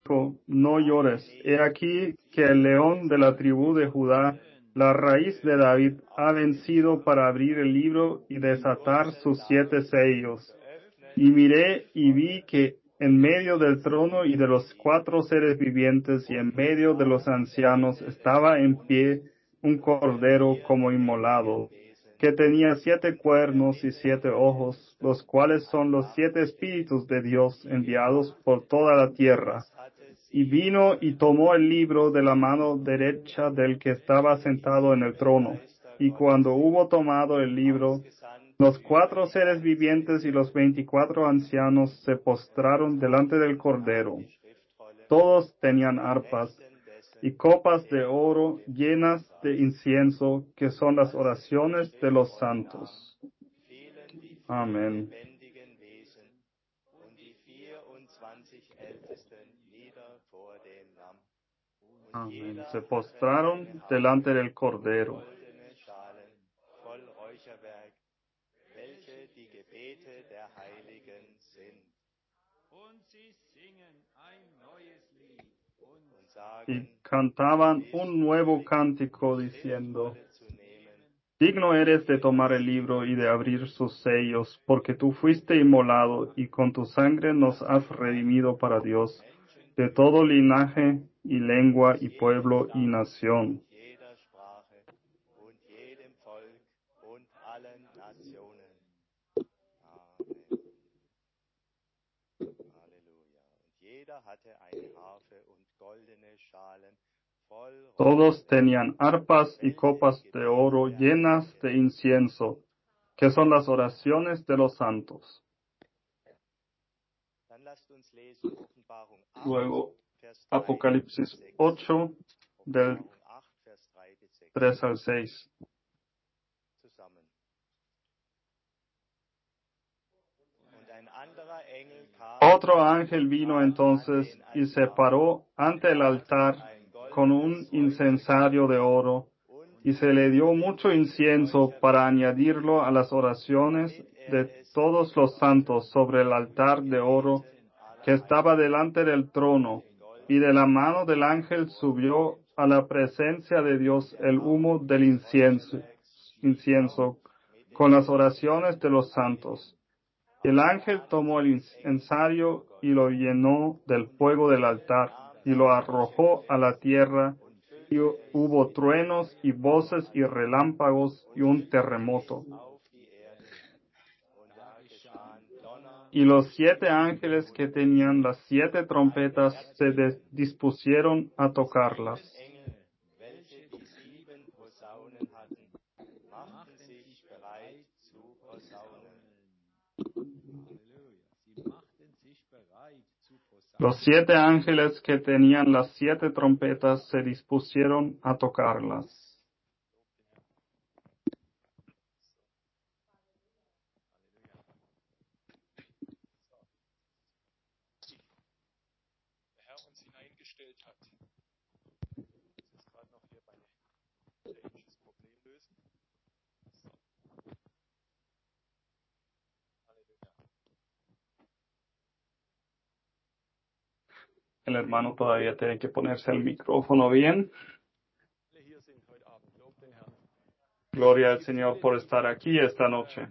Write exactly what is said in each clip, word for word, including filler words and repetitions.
dijo, no llores. He aquí que el león de la tribu de Judá, la raíz de David, ha vencido para abrir el libro y desatar sus siete sellos. Y miré y vi que en medio del trono y de los cuatro seres vivientes y en medio de los ancianos estaba en pie un cordero como inmolado, que tenía siete cuernos y siete ojos, los cuales son los siete espíritus de Dios enviados por toda la tierra. Y vino y tomó el libro de la mano derecha del que estaba sentado en el trono. Y cuando hubo tomado el libro, los cuatro seres vivientes y los veinticuatro ancianos se postraron delante del Cordero. Todos tenían arpas y copas de oro llenas de incienso, que son las oraciones de los santos. Amén. Amén. Se postraron delante del Cordero. Y cantaban un nuevo cántico diciendo, digno eres de tomar el libro y de abrir sus sellos, porque tú fuiste inmolado y con tu sangre nos has redimido para Dios, de todo linaje y lengua y pueblo y nación. Todos tenían arpas y copas de oro llenas de incienso, que son las oraciones de los santos. Luego, Apocalipsis ocho, del tres al seis. Otro ángel vino entonces y se paró ante el altar con un incensario de oro, y se le dio mucho incienso para añadirlo a las oraciones de todos los santos sobre el altar de oro que estaba delante del trono, y de la mano del ángel subió a la presencia de Dios el humo del incienso, incienso con las oraciones de los santos. El ángel tomó el incensario y lo llenó del fuego del altar y lo arrojó a la tierra, y hubo truenos y voces y relámpagos y un terremoto. Y los siete ángeles que tenían las siete trompetas se dispusieron a tocarlas. Los siete ángeles que tenían las siete trompetas se dispusieron a tocarlas. El hermano todavía tiene que ponerse el micrófono bien. Gloria al Señor por estar aquí esta noche.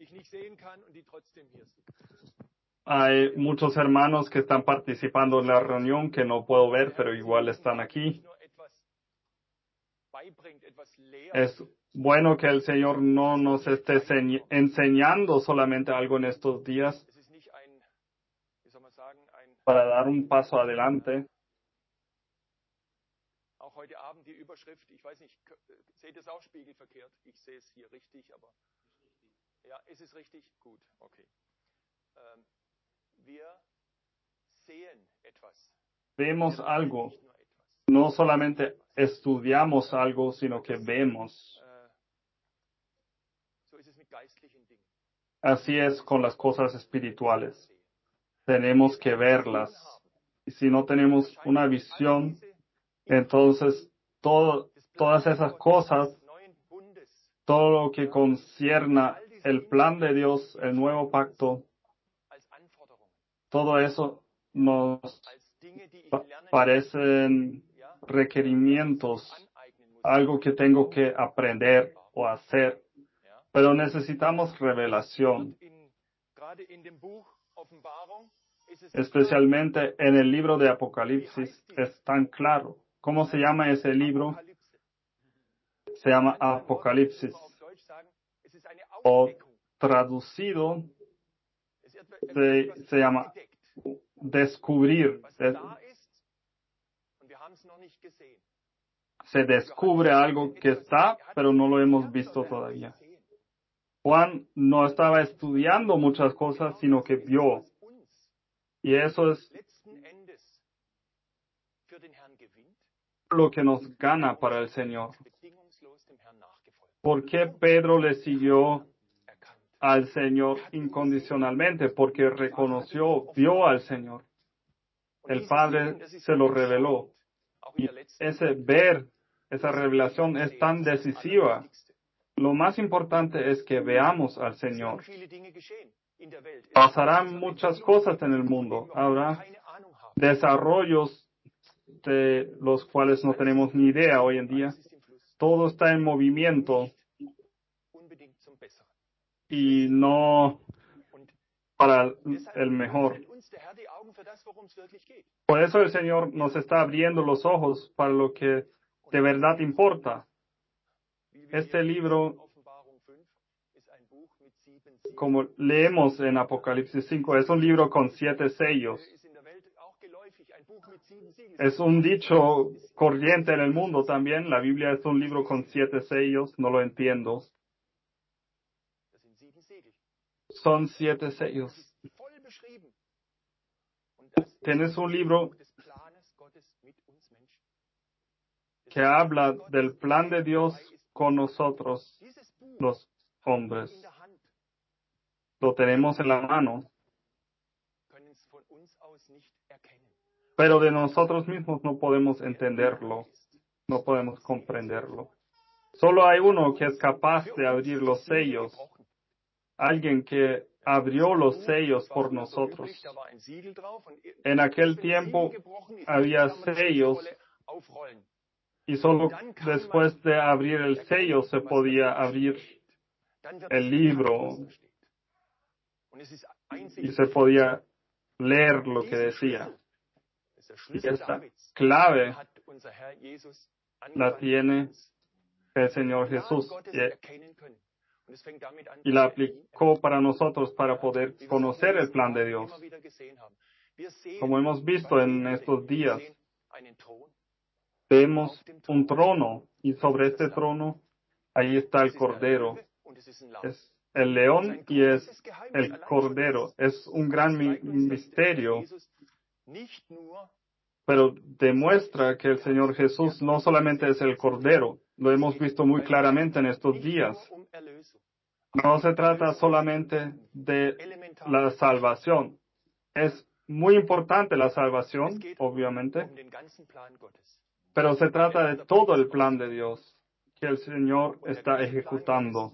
Hay muchos hermanos que están participando en la reunión que no puedo ver, pero igual están aquí. Es bueno que el Señor no nos esté enseñando solamente algo en estos días para dar un paso adelante. Auch heute Abend die Überschrift, ich weiß nicht, seht ihr es auch spiegelverkehrt? Ich sehe es hier richtig, aber ja, ist es richtig? Gut, okay. Ähm, wir sehen etwas. Vemos algo. No solamente estudiamos algo, sino que vemos. So ist es mit geistlichen Dingen. Así es con las cosas espirituales. Tenemos que verlas. Y si no tenemos una visión, entonces todo, todas esas cosas, todo lo que concierna el plan de Dios, el nuevo pacto, todo eso nos pa- parecen requerimientos, algo que tengo que aprender o hacer, pero necesitamos revelación, especialmente en el libro de Apocalipsis. Es tan claro. ¿Cómo se llama ese libro? Se llama Apocalipsis, o traducido se, se llama descubrir. Es- se descubre algo que está, pero no lo hemos visto todavía. Juan no estaba estudiando muchas cosas, sino que vio. Y eso es lo que nos gana para el Señor. ¿Por qué Pedro le siguió al Señor incondicionalmente? Porque reconoció, vio al Señor. El Padre se lo reveló. Y ese ver, esa revelación es tan decisiva. Lo más importante es que veamos al Señor. Pasarán muchas cosas en el mundo. Habrá desarrollos de los cuales no tenemos ni idea hoy en día. Todo está en movimiento y no para el mejor. Por eso el Señor nos está abriendo los ojos para lo que de verdad importa. Este libro, como leemos en Apocalipsis cinco, es un libro con siete sellos. Es un dicho corriente en el mundo también. La Biblia es un libro con siete sellos. No lo entiendo. Son siete sellos. Tienes un libro que habla del plan de Dios con nosotros, los hombres. Lo tenemos en la mano, pero de nosotros mismos no podemos entenderlo, no podemos comprenderlo. Solo hay uno que es capaz de abrir los sellos, alguien que abrió los sellos por nosotros. En aquel tiempo había sellos y solo después de abrir el sello se podía abrir el libro y se podía leer lo que decía. Y esta clave la tiene el Señor Jesús y, y la aplicó para nosotros para poder conocer el plan de Dios. Como hemos visto en estos días, vemos un trono y sobre este trono ahí está el Cordero. Es el león y es el Cordero. Es un gran mi- misterio, pero demuestra que el Señor Jesús no solamente es el Cordero, lo hemos visto muy claramente en estos días. No se trata solamente de la salvación. Es muy importante la salvación, obviamente, pero se trata de todo el plan de Dios que el Señor está ejecutando.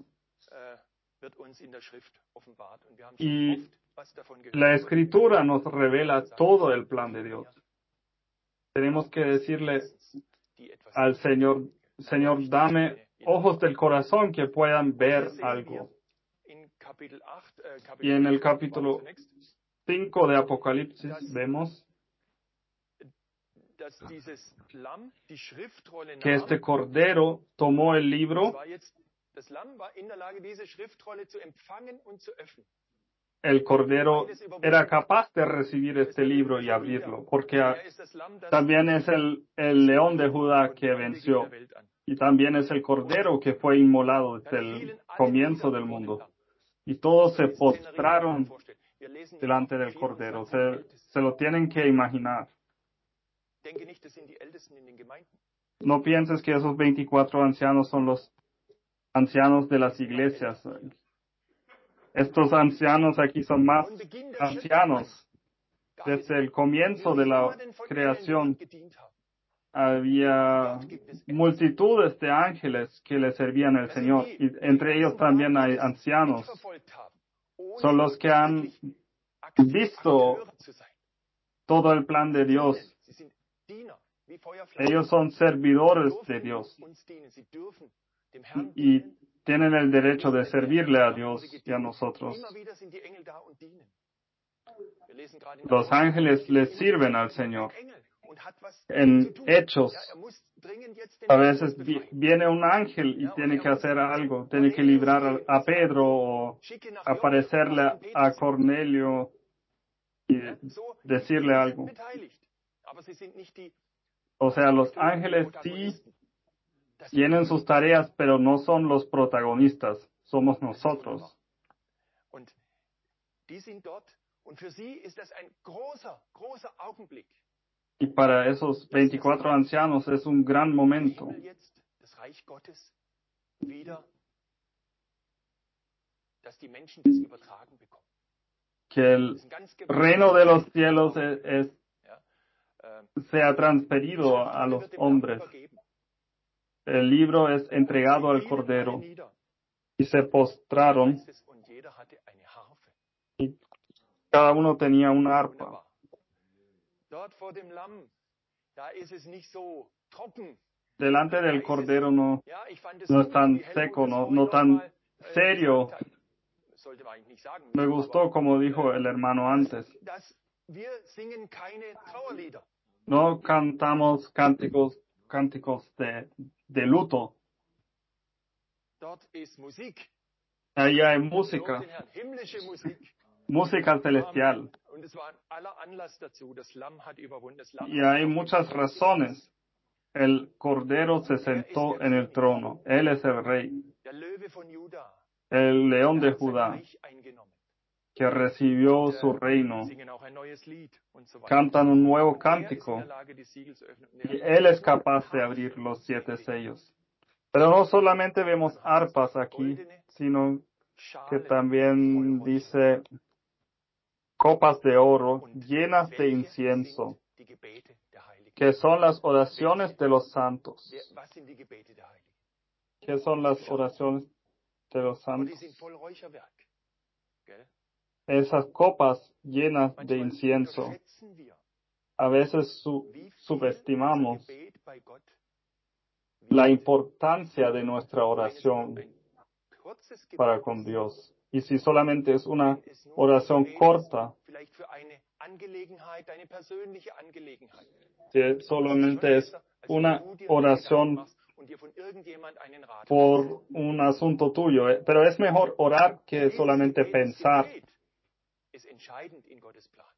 Y la Escritura nos revela todo el plan de Dios. Tenemos que decirle al Señor, Señor, dame ojos del corazón que puedan ver algo. Y en el capítulo cinco de Apocalipsis vemos que este Cordero tomó el libro. El Cordero era capaz de recibir este libro y abrirlo, porque a, también es el, el león de Judá que venció, y también es el Cordero que fue inmolado desde el comienzo del mundo. Y todos se postraron delante del Cordero. Se, se lo tienen que imaginar. No pienses que esos veinticuatro ancianos son los ancianos de las iglesias. Estos ancianos aquí son más ancianos. Desde el comienzo de la creación había multitudes de ángeles que le servían al Señor, y entre ellos también hay ancianos. Son los que han visto todo el plan de Dios. Sie sind Diener, wie Feuerflamme. Ellos son servidores Sie de dürfen Dios uns dienen. Sie dürfen dem Herrn y dienen. tienen el derecho de Nicht, wenn wir servirle a haben Dios oder y a gedient. nosotros. Immer wieder sind die Engel da und dienen. Wir lesen gerade in Los Apostelgeschichte, ángeles les immer sirven wieder al kommt Señor. ein Engel und hat was zu En tun. Hechos, Ja, er muss dringend jetzt den a Petrus veces vi- befreien. viene un ángel y Ja, und tiene er que muss hacer zu algo, tiene que Cornelius librar a, gehen und a sagen, Pedro o schicke nach Joppe, aparecerle lass a, den Petrus a senden. Cornelio y Ja, so, decirle sie algo. sind beteiligt, aber sie sind nicht die O sea, los Hauptakteure, die ángeles sí Protagonisten. Das tienen sus tareas, pero no son los protagonistas, somos Das ist nosotros. wunderbar. Und die sind dort und für sie ist das ein großer, großer Augenblick. Y para esos veinticuatro ancianos es un gran Der momento Himmel jetzt, das Reich Gottes, wieder, dass die Menschen das übertragen bekommen. que Das el ist ein ganz reino de los gewaltiger cielos Augenblick. es, es- Ja, ähm, sea die transferido a Schriftrolle los wird dem Lamm hombres. übergeben. El libro es entregado Sie al fielen alle Cordero nieder. y se postraron Heißt es, und jeder hatte eine Harfe. y cada uno tenía una arpa. Wunderbar. Dort vor dem Lamm, da ist es nicht so trocken. Delante del Cordero no, Ja, ich fand es no es gut, tan wie Helmut seco, das no, vorhin no noch tan mal, äh, serio. gesagt hat. Sollte man eigentlich nicht sagen Me müssen, gustó aber, como dijo el hermano antes. dass wir singen keine Trauerlieder. No cantamos cánticos, cánticos de, de luto. Dort ist Musik. Ahí hay Lob música, den Herrn. Himmlische Musik. música celestial. Und es war aller Anlass dazu. Das Lamm hat überwunden. Das Lamm Y hat hay auf dem muchas Thron razones. gesessen. El Cordero se sentó en el trono. Él es el rey, Der Löwe von Juda. el león de Er hat sein Judá, Reich eingenommen. que recibió su reino. Singen auch ein neues Lied und so weiter. Cantan un nuevo Er ist in cántico. der Lage, die Siegel zu öffnen. Und er Y hat Él es nicht nur capaz de Harfe abrir los siete gesehen, sellos. Pero no solamente vemos arpas aquí, sino que Schalen también voll dice copas de oro Und llenas de welche incienso, sind die Gebete der Heiligen? que son las oraciones de los santos. Wer- Was sind die Gebete der Heiligen? ¿Qué son las oraciones de los Aber die santos? sind voll Räucherwerk. Gell? Esas copas llenas de Manchmal incienso. unterschätzen wir, A veces su- wie viel subestimamos unser Gebet bei Gott la wiegt. importancia de nuestra Wenn es nur oración ein kurzes Gebet para ist, con Dios. Y si solamente es una wenn es nur ein oración Gebet ist, corta, vielleicht für eine Angelegenheit, eine persönliche Angelegenheit. que solamente es una oración Und dir von irgendjemand einen Rat por un asunto tuyo, eh, pero es mejor orar que solamente pensar. ist entscheidend in Gottes Plan.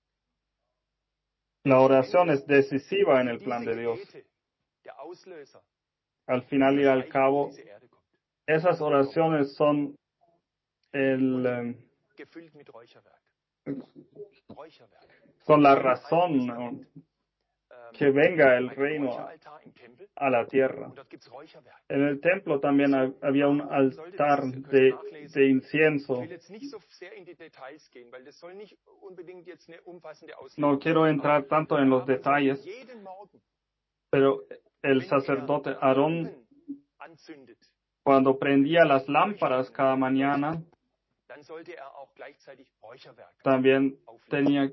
La oración es decisiva en el plan de Dios. Der Auslöser, Al final y al cabo, diese Erde kommt. esas oraciones son el, eh, Gefüllt mit Räucherwerk. Räucherwerk. son la razón, ¿no?, Ähm, que venga el ein reino Räucheraltar im Tempel. a la tierra. Und dort gibt's Räucherwerk. En el templo también ha- había un altar de, de incienso. Ich will jetzt nicht so sehr in die Details gehen, weil das soll nicht unbedingt jetzt eine umfassende Auslegung No quiero entrar tanto en los detalles, jeden Morgen, pero el wenn sacerdote er Aarón, Lampen anzündet, cuando prendía las lámparas cada mañana, dann sollte er auch gleichzeitig Räucherwerk también auflegen. tenía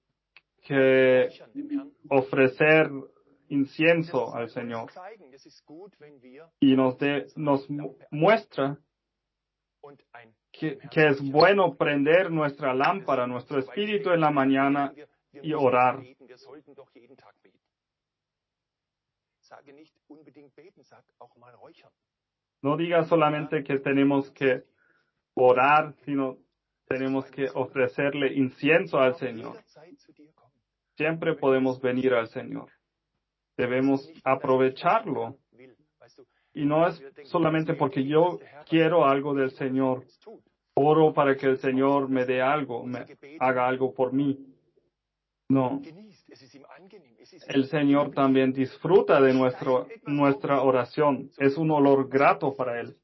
que Räuchern dem Herrn. ofrecer Das incienso soll al uns Señor. zeigen, das ist gut, wenn wir Y nos, de, nos mu- muestra und ein que, que es bueno prender nuestra lámpara, nuestro espíritu en la mañana wir, wir y müssen orar. beten, wir sollten doch jeden Tag beten. Sage nicht unbedingt beten, sag auch mal räuchern. No diga solamente que tenemos que orar, sino tenemos que ofrecerle incienso al Señor. Jederzeit zu dir kommen. Siempre podemos venir al Señor. Debemos aprovecharlo. Will, weißt du, Y no es solamente porque yo quiero algo del Señor. Oro para que el Señor me dé algo, me haga algo por mí. No. genießt, es ist ihm angenehm, es ist El Señor también disfruta de nuestro, nuestra oración. Es un olor grato para Él.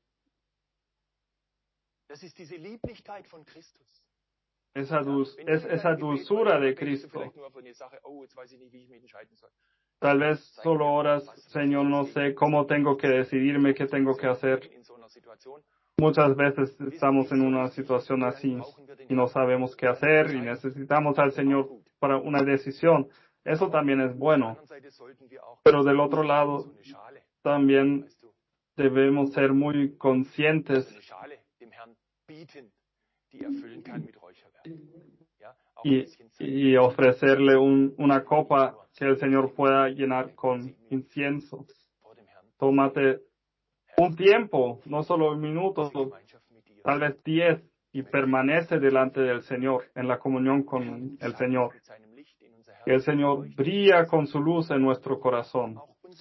Das ist diese Lieblichkeit von Christus. Esa, dul- Wenn du es in esa deinem Gebet dulzura de betest du Cristo. vielleicht nur von der Sache, oh, jetzt weiß ich nicht, wie ich mich entscheiden soll. Tal vez solo oras, Señor, no sé cómo tengo que decidirme, qué tengo que hacer. In so einer Situation. Muchas veces estamos en una situación así y no sabemos qué hacer y necesitamos al Señor para una decisión. Eso también es bueno. Pero del otro lado, también debemos ser muy conscientes y, y ofrecerle un, una copa que el Señor pueda llenar con incienso. Tómate un tiempo, no solo un minuto, tal vez diez, y permanece delante del Señor, en la comunión con el Señor. Que el Señor brilla con su luz en nuestro corazón.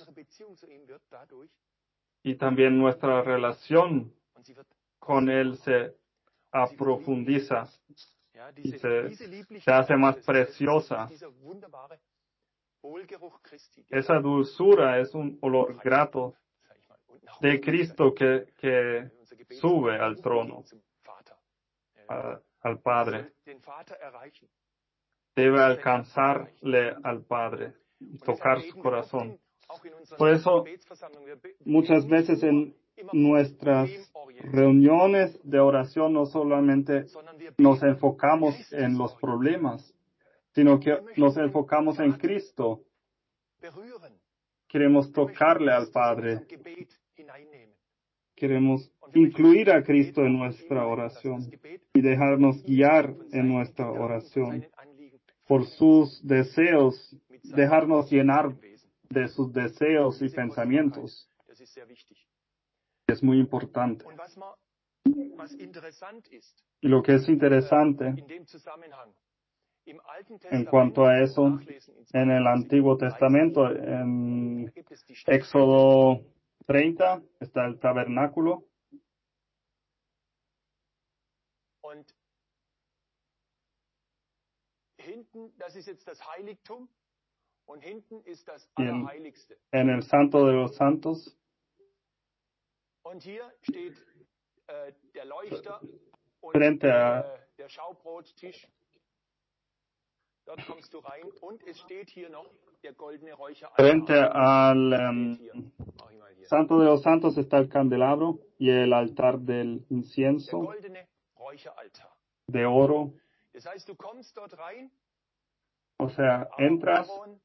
Y también nuestra relación con Él se aprofundiza y se, se hace más preciosa. Esa dulzura es un olor grato de Cristo que, que sube al trono, a, al Padre. Debe alcanzarle al Padre y tocar su corazón. Por eso, muchas veces en nuestras reuniones de oración no solamente nos enfocamos en los problemas, sino que nos enfocamos en Cristo. Queremos tocarle al Padre. Queremos incluir a Cristo en nuestra oración y dejarnos guiar en nuestra oración por sus deseos, dejarnos llenar de sus deseos y pensamientos. Es muy importante. Y lo que es interesante en cuanto a eso, en el Antiguo Testamento, en Éxodo treinta, está el tabernáculo. Y en, en el Santo de los Santos, frente a frente al um, Santo de los Santos está el candelabro y el altar del incienso de oro. O sea, entras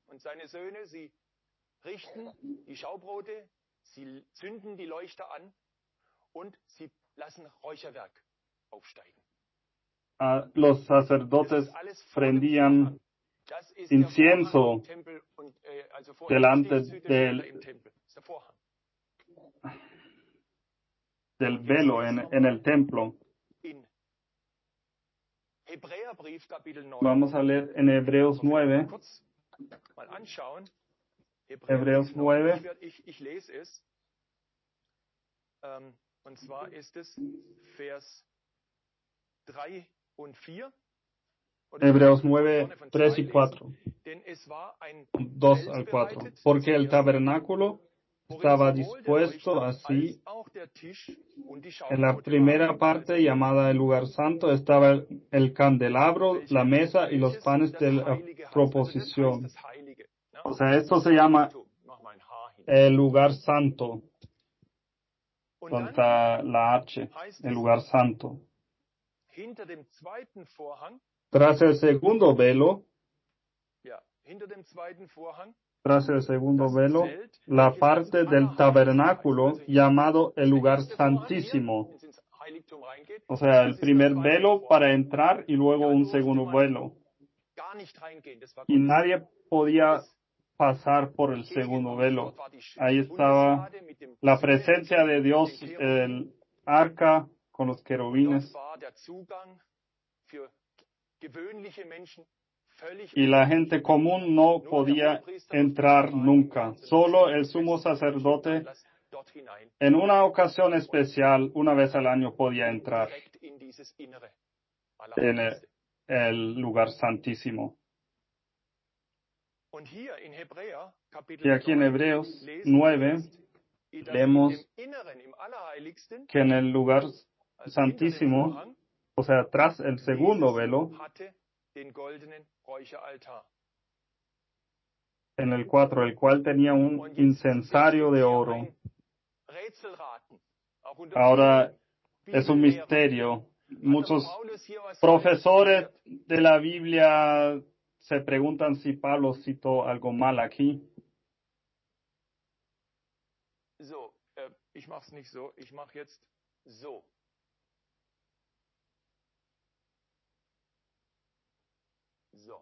Uh, los sacerdotes prendían incienso delante del, del velo en, en el templo. Vamos a leer en Hebreos nueve. Hebreos nueve. Und zwar ist es Vers drei und vier. Hebreos nueve, tres y cuatro. dos al cuatro. Porque el tabernáculo estaba dispuesto así. En la primera parte, llamada el lugar santo, estaba el, el candelabro, la mesa y los panes de la proposición. O sea, esto se llama el lugar santo. Donde está la H, el lugar santo. Tras el segundo velo, tras el segundo velo, la parte del tabernáculo llamado el lugar santísimo. O sea, el primer velo para entrar y luego un segundo velo. Y nadie podía pasar por el segundo velo. Ahí estaba la presencia de Dios, el arca con los querubines. Y la gente común no podía entrar nunca. Solo el sumo sacerdote, en una ocasión especial, una vez al año, podía entrar en el, el lugar santísimo. Y aquí en Hebreos nueve leemos que en el lugar santísimo, o sea, tras el segundo velo, en el cuatro, el cual tenía un incensario de oro. Ahora es un misterio. Muchos Paulus hier was profesores de la Biblia se preguntan si Pablo citó algo mal aquí. So, äh, ich mache es nicht so, ich mache jetzt so. So.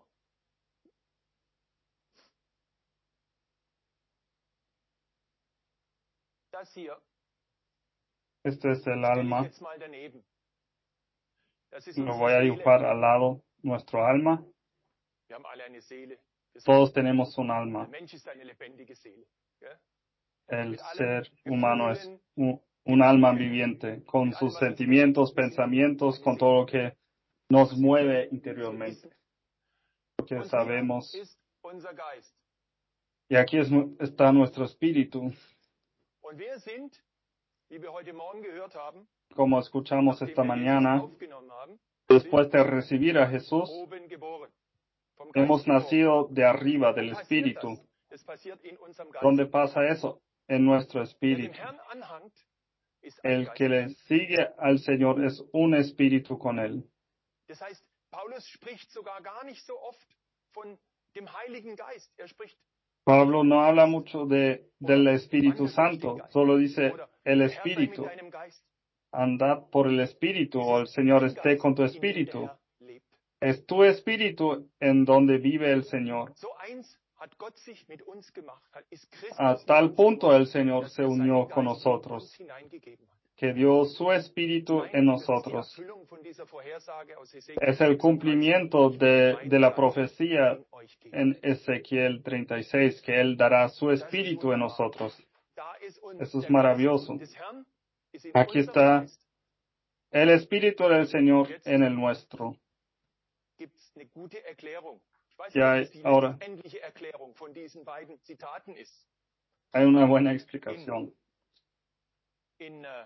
Das hier Este es el stelle ich alma. jetzt mal daneben. Das ist Lo unsere voy a Seele. dibujar al lado, nuestro alma. Wir haben alle eine Seele. Wir sind- Todos tenemos un Der alma. Mensch ist eine lebendige Seele. Gell? El Mit allen ser humano es Gefühlen, un, un alma viviente, con sus sentimientos, pensamientos, con todo lo que nos mueve interiormente. Porque Und hier sabemos, ist unser Geist. y aquí es nu- está nuestro espíritu, Und wir sind, wie wir heute Morgen gehört haben, como escuchamos nachdem esta wir Jesus mañana, aufgenommen haben, después de recibir a Jesús, oben geboren. Vom Geist hemos geboren. nacido de arriba Wo del passiert espíritu. das? Das passiert in unserem Geist. ¿Dónde pasa eso? En nuestro Wer dem espíritu. Herrn anhangt, ist ein El Geist. que le sigue al Señor es un espíritu con él. Das heißt, Paulus spricht sogar gar nicht so oft von dem Heiligen Geist. Er spricht Pablo no habla mucho de, del Espíritu Santo, solo dice oder el der Herr sei mit Espíritu. deinem Geist. Andad por el Espíritu, o el Señor esté con tu Espíritu. In dem der Herr lebt. Es tu Espíritu en donde vive el Señor. So eins hat Gott sich mit uns gemacht, hat, ist Christus A mit tal uns punto geworden, el Señor dass se er seinen unió Geist con in nosotros, uns hineingegeben hat. que dio su Espíritu en Nein, das ist die nosotros. Erfüllung von dieser Vorhersage aus Hesekiel Es el sechsunddreißig. cumplimiento de, Mein de la Geist profecía in euch geben. en Ezequiel treinta y seis, que Él dará su Das ist Espíritu en wunderbar. nosotros. Da ist uns Eso es der maravilloso. Geist des Herrn ist in Aquí unserem está Geist. el Espíritu del Señor en el nuestro. Gibt es eine gute Erklärung. Ich weiß Ja, nicht, was die ahora. letztendliche Erklärung von diesen beiden Zitaten ist. Hay una buena explicación. In äh,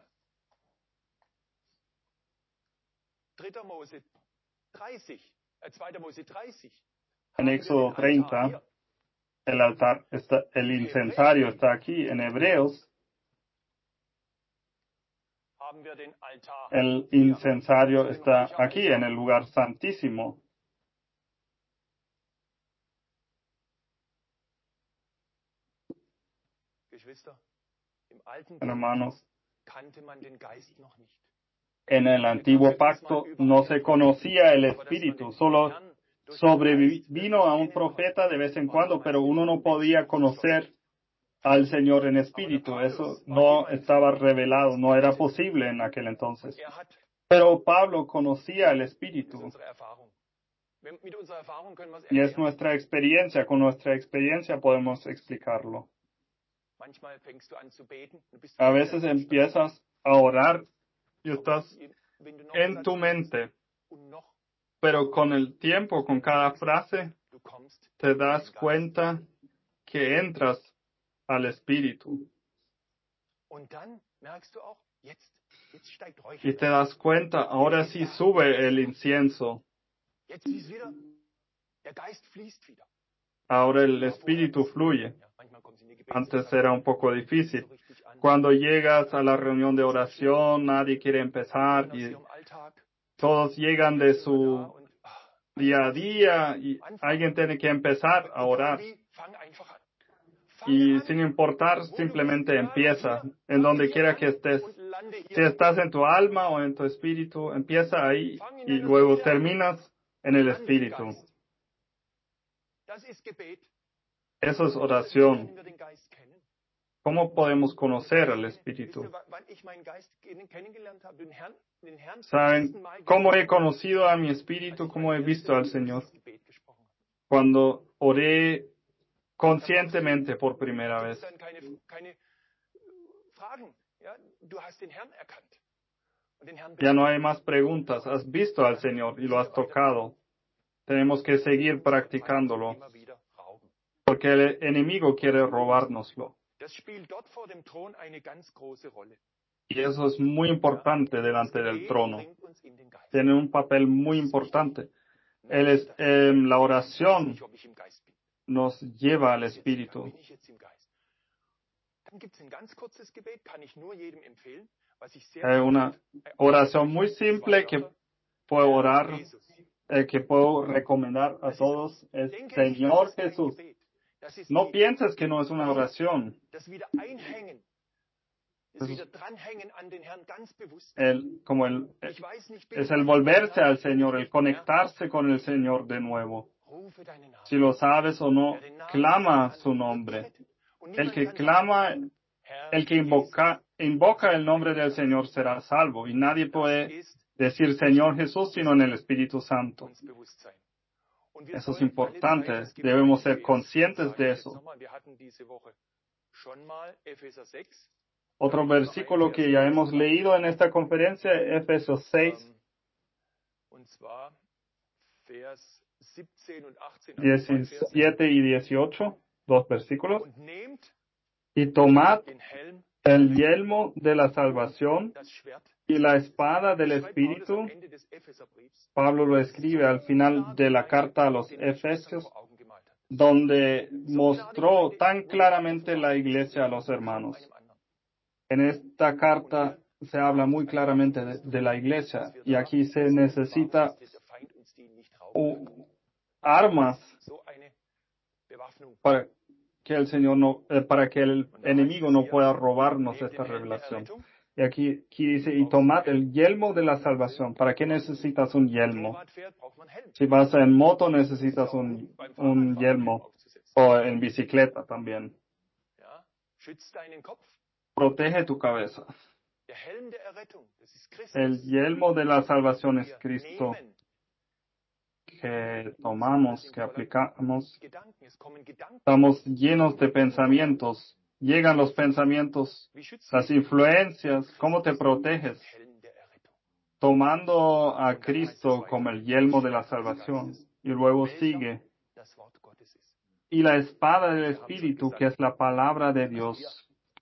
dritter Mose dreißig, äh, zweiter Mose dreißig. En haben wir Éxodo den Altar treinta, hier. el altar está, el incensario está aquí. En Hebreos, Haben wir den Altar el hier. incensario Im está Reich aquí, en el lugar santísimo. Geschwister, im alten Hermanos, Bund kannte man den Geist noch nicht. en el antiguo pacto no se conocía el Espíritu, solo sobrevino a un profeta de vez en cuando, pero uno no podía conocer al Señor en espíritu. Eso no estaba revelado, no era posible en aquel entonces. Er hat Pero Pablo conocía el das ist Espíritu. unsere Erfahrung. Wenn- Mit unserer Erfahrung können wir es Y es erklären. nuestra experiencia, con nuestra experiencia podemos explicarlo. Manchmal fängst du an zu beten. Du bist A veces empiezas a orar y estás Wenn du noch en tu mente, und noch, pero con el tiempo, con cada frase, du kommst te das cuenta que entras al Espíritu. und dann merkst du auch, jetzt, jetzt steigt Y Räuchern. te das cuenta, ahora sí sube el incienso. Jetzt ist wieder, der Geist fließt wieder. Ahora el Espíritu fluye. Ja, manchmal kommst du in die Antes Gebetszeit, era un poco fängt difícil. so richtig an. Cuando llegas a la reunión de oración, nadie quiere empezar Aus y ihrem Alltag, todos llegan de da su und, ah, día a día y alguien tiene que empezar a orar. egal wie, fang einfach an. Fang Y an, sin importar, wo du simplemente bist, empieza, hier, en fang donde hier quiera an que estés. und lande hier. Si estás en tu alma o en tu espíritu, empieza ahí Fang in y deiner luego Seele an. terminas en el Lande im espíritu. Geist. Das ist Gebet. Eso es Wie oración. können wir den Geist kennen? ¿Cómo podemos conocer al Wisst Espíritu? ihr, wann ich meinen Geist kennen- kennengelernt habe? Den Herrn, den Herrn zum ¿Saben ersten Mal cómo he gesehen, conocido a mi als espíritu? ich ¿Cómo he mein visto al erstes Señor? Gebet gesprochen habe. Cuando oré conscientemente por primera Da vez. gibt's dann keine, keine äh, Fragen. Ja? Du hast den Herrn erkannt. Und den Herrn Ya no hay más preguntas. Has visto al Señor y lo has tocado. Tenemos que seguir practicándolo, immer wieder rauben. porque el enemigo quiere robárnoslo. Das spielt dort vor dem Thron eine ganz große Rolle. Y eso es muy importante delante del Gebet trono. bringt uns in den Geist. Tiene un papel muy importante. Él es, eh, la Ich weiß oración nicht, ob ich im Geist bin. nos lleva al Bin ich jetzt- Espíritu. bin ich jetzt im Geist? Hay una oración muy simple que puedo orar, eh, que puedo recomendar a todos, es Señor Jesús. No pienses que no es una oración. El, como el, es el volverse al Señor, el conectarse con el Señor de nuevo. Si lo sabes o no, clama su nombre. El que clama, el que invoca, invoca el nombre del Señor será salvo. Y nadie puede decir Señor Jesús sino en el Espíritu Santo. Eso es importante. Debemos ser conscientes de eso. Otro versículo que ya hemos leído en esta conferencia, Efesios seis, diecisiete y dieciocho, dos versículos. Y tomad el yelmo de la salvación y la espada del Espíritu. Pablo lo escribe al final de la carta a los Efesios, donde mostró tan claramente la iglesia a los hermanos. En esta carta se habla muy claramente de, de la iglesia, y aquí se necesita uh, armas para que el Señor no, eh, para que el enemigo no pueda robarnos esta revelación. Y aquí, aquí dice, y tomad el yelmo de la salvación. ¿Para qué necesitas un yelmo? Si vas en moto necesitas un, un yelmo, o en bicicleta también. Protege tu cabeza. El yelmo de la salvación es Cristo, que tomamos, que aplicamos. Estamos llenos de pensamientos. Llegan los pensamientos, las influencias. ¿Cómo te proteges? Tomando a Cristo como el yelmo de la salvación. Y luego sigue. Y la espada del Espíritu, que es la palabra de Dios.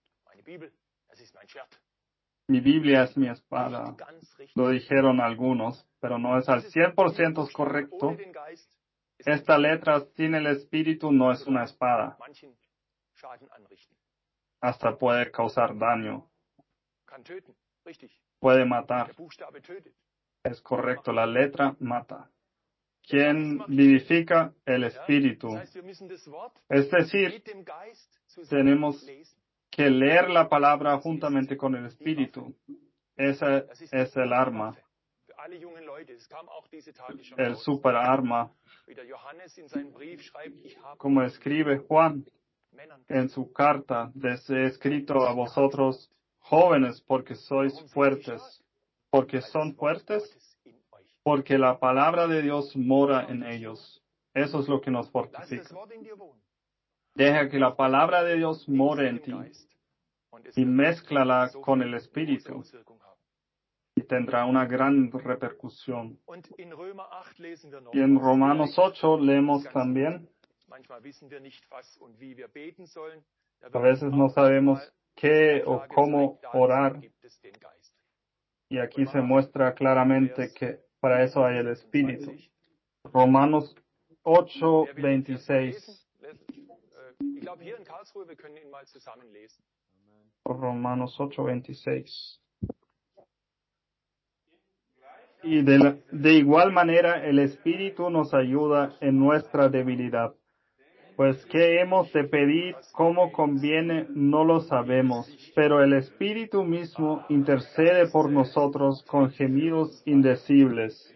Mi Biblia es mi espada. Lo dijeron algunos, pero no es al cien por ciento correcto. Esta letra sin el Espíritu no es una espada. Hasta puede causar daño. Puede matar. Es correcto, la letra mata. ¿Quién vivifica? El Espíritu. Es decir, tenemos que leer la palabra juntamente con el Espíritu. Esa es el arma. El super arma. Como escribe Juan en su carta, les he escrito a vosotros jóvenes porque sois fuertes. ¿Porque son fuertes? Porque la palabra de Dios mora en ellos. Eso es lo que nos fortifica. Deja que la palabra de Dios more en ti y mézclala con el Espíritu y tendrá una gran repercusión. Y en Romanos ocho leemos también, a veces no sabemos qué o cómo orar, y aquí se muestra claramente que para eso hay el Espíritu. Romanos ocho, veintiséis. Romanos ocho, veintiséis. Y de, la, de igual manera el Espíritu nos ayuda en nuestra debilidad. Pues qué hemos de pedir, cómo conviene, no lo sabemos, pero el Espíritu mismo intercede por nosotros con gemidos indecibles.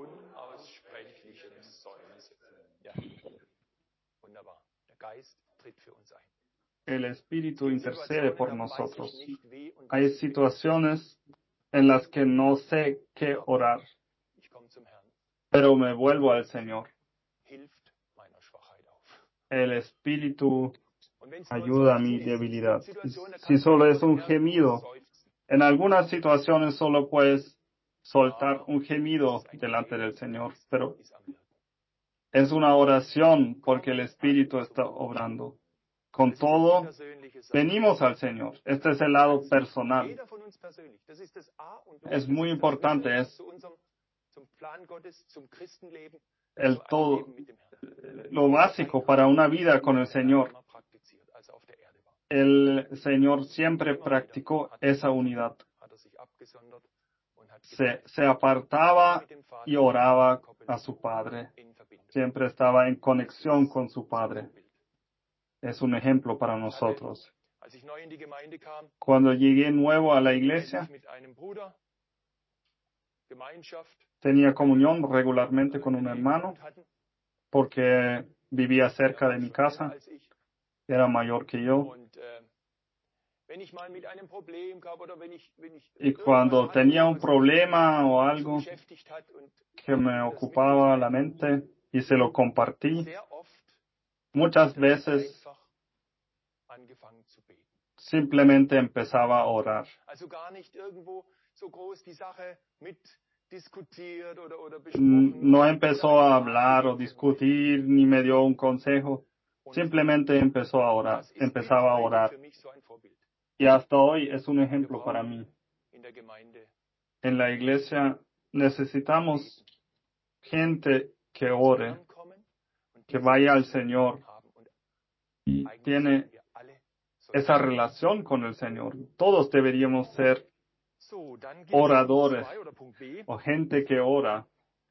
El Espíritu intercede por nosotros. Hay situaciones en las que no sé qué orar, pero me vuelvo al Señor. El Espíritu ayuda a mi debilidad. Si solo es un gemido, en algunas situaciones solo puedes soltar un gemido delante del Señor, pero es una oración porque el Espíritu está obrando. Con todo, venimos al Señor. Este es el lado personal. Es muy importante. Es el todo, lo básico para una vida con el Señor. el Señor siempre practicó esa unidad. Se, se apartaba y oraba a su Padre. Siempre estaba en conexión con su Padre. Es un ejemplo para nosotros. Cuando llegué nuevo a la iglesia, tenía comunión regularmente con un hermano porque vivía cerca de mi casa, era mayor que yo. Y cuando tenía un problema o algo que me ocupaba la mente y se lo compartí, muchas veces simplemente empezaba a orar. No empezó a hablar o discutir ni me dio un consejo. Simplemente empezó a orar, empezaba a orar. Y hasta hoy es un ejemplo para mí. En la iglesia necesitamos gente que ore, que vaya al Señor y tiene esa relación con el Señor. Todos deberíamos ser oradores o gente que ora.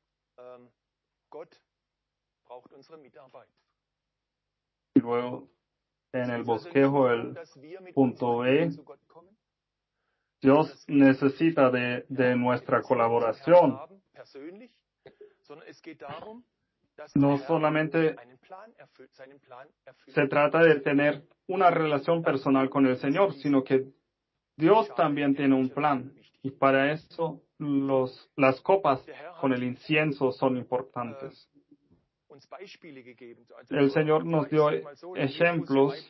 Y luego en el bosquejo, el punto E, Dios necesita de, de nuestra colaboración. No solamente se trata de tener una relación personal con el Señor, sino que Dios también tiene un plan. Y para eso los, las copas con el incienso son importantes. El Señor nos dio ejemplos.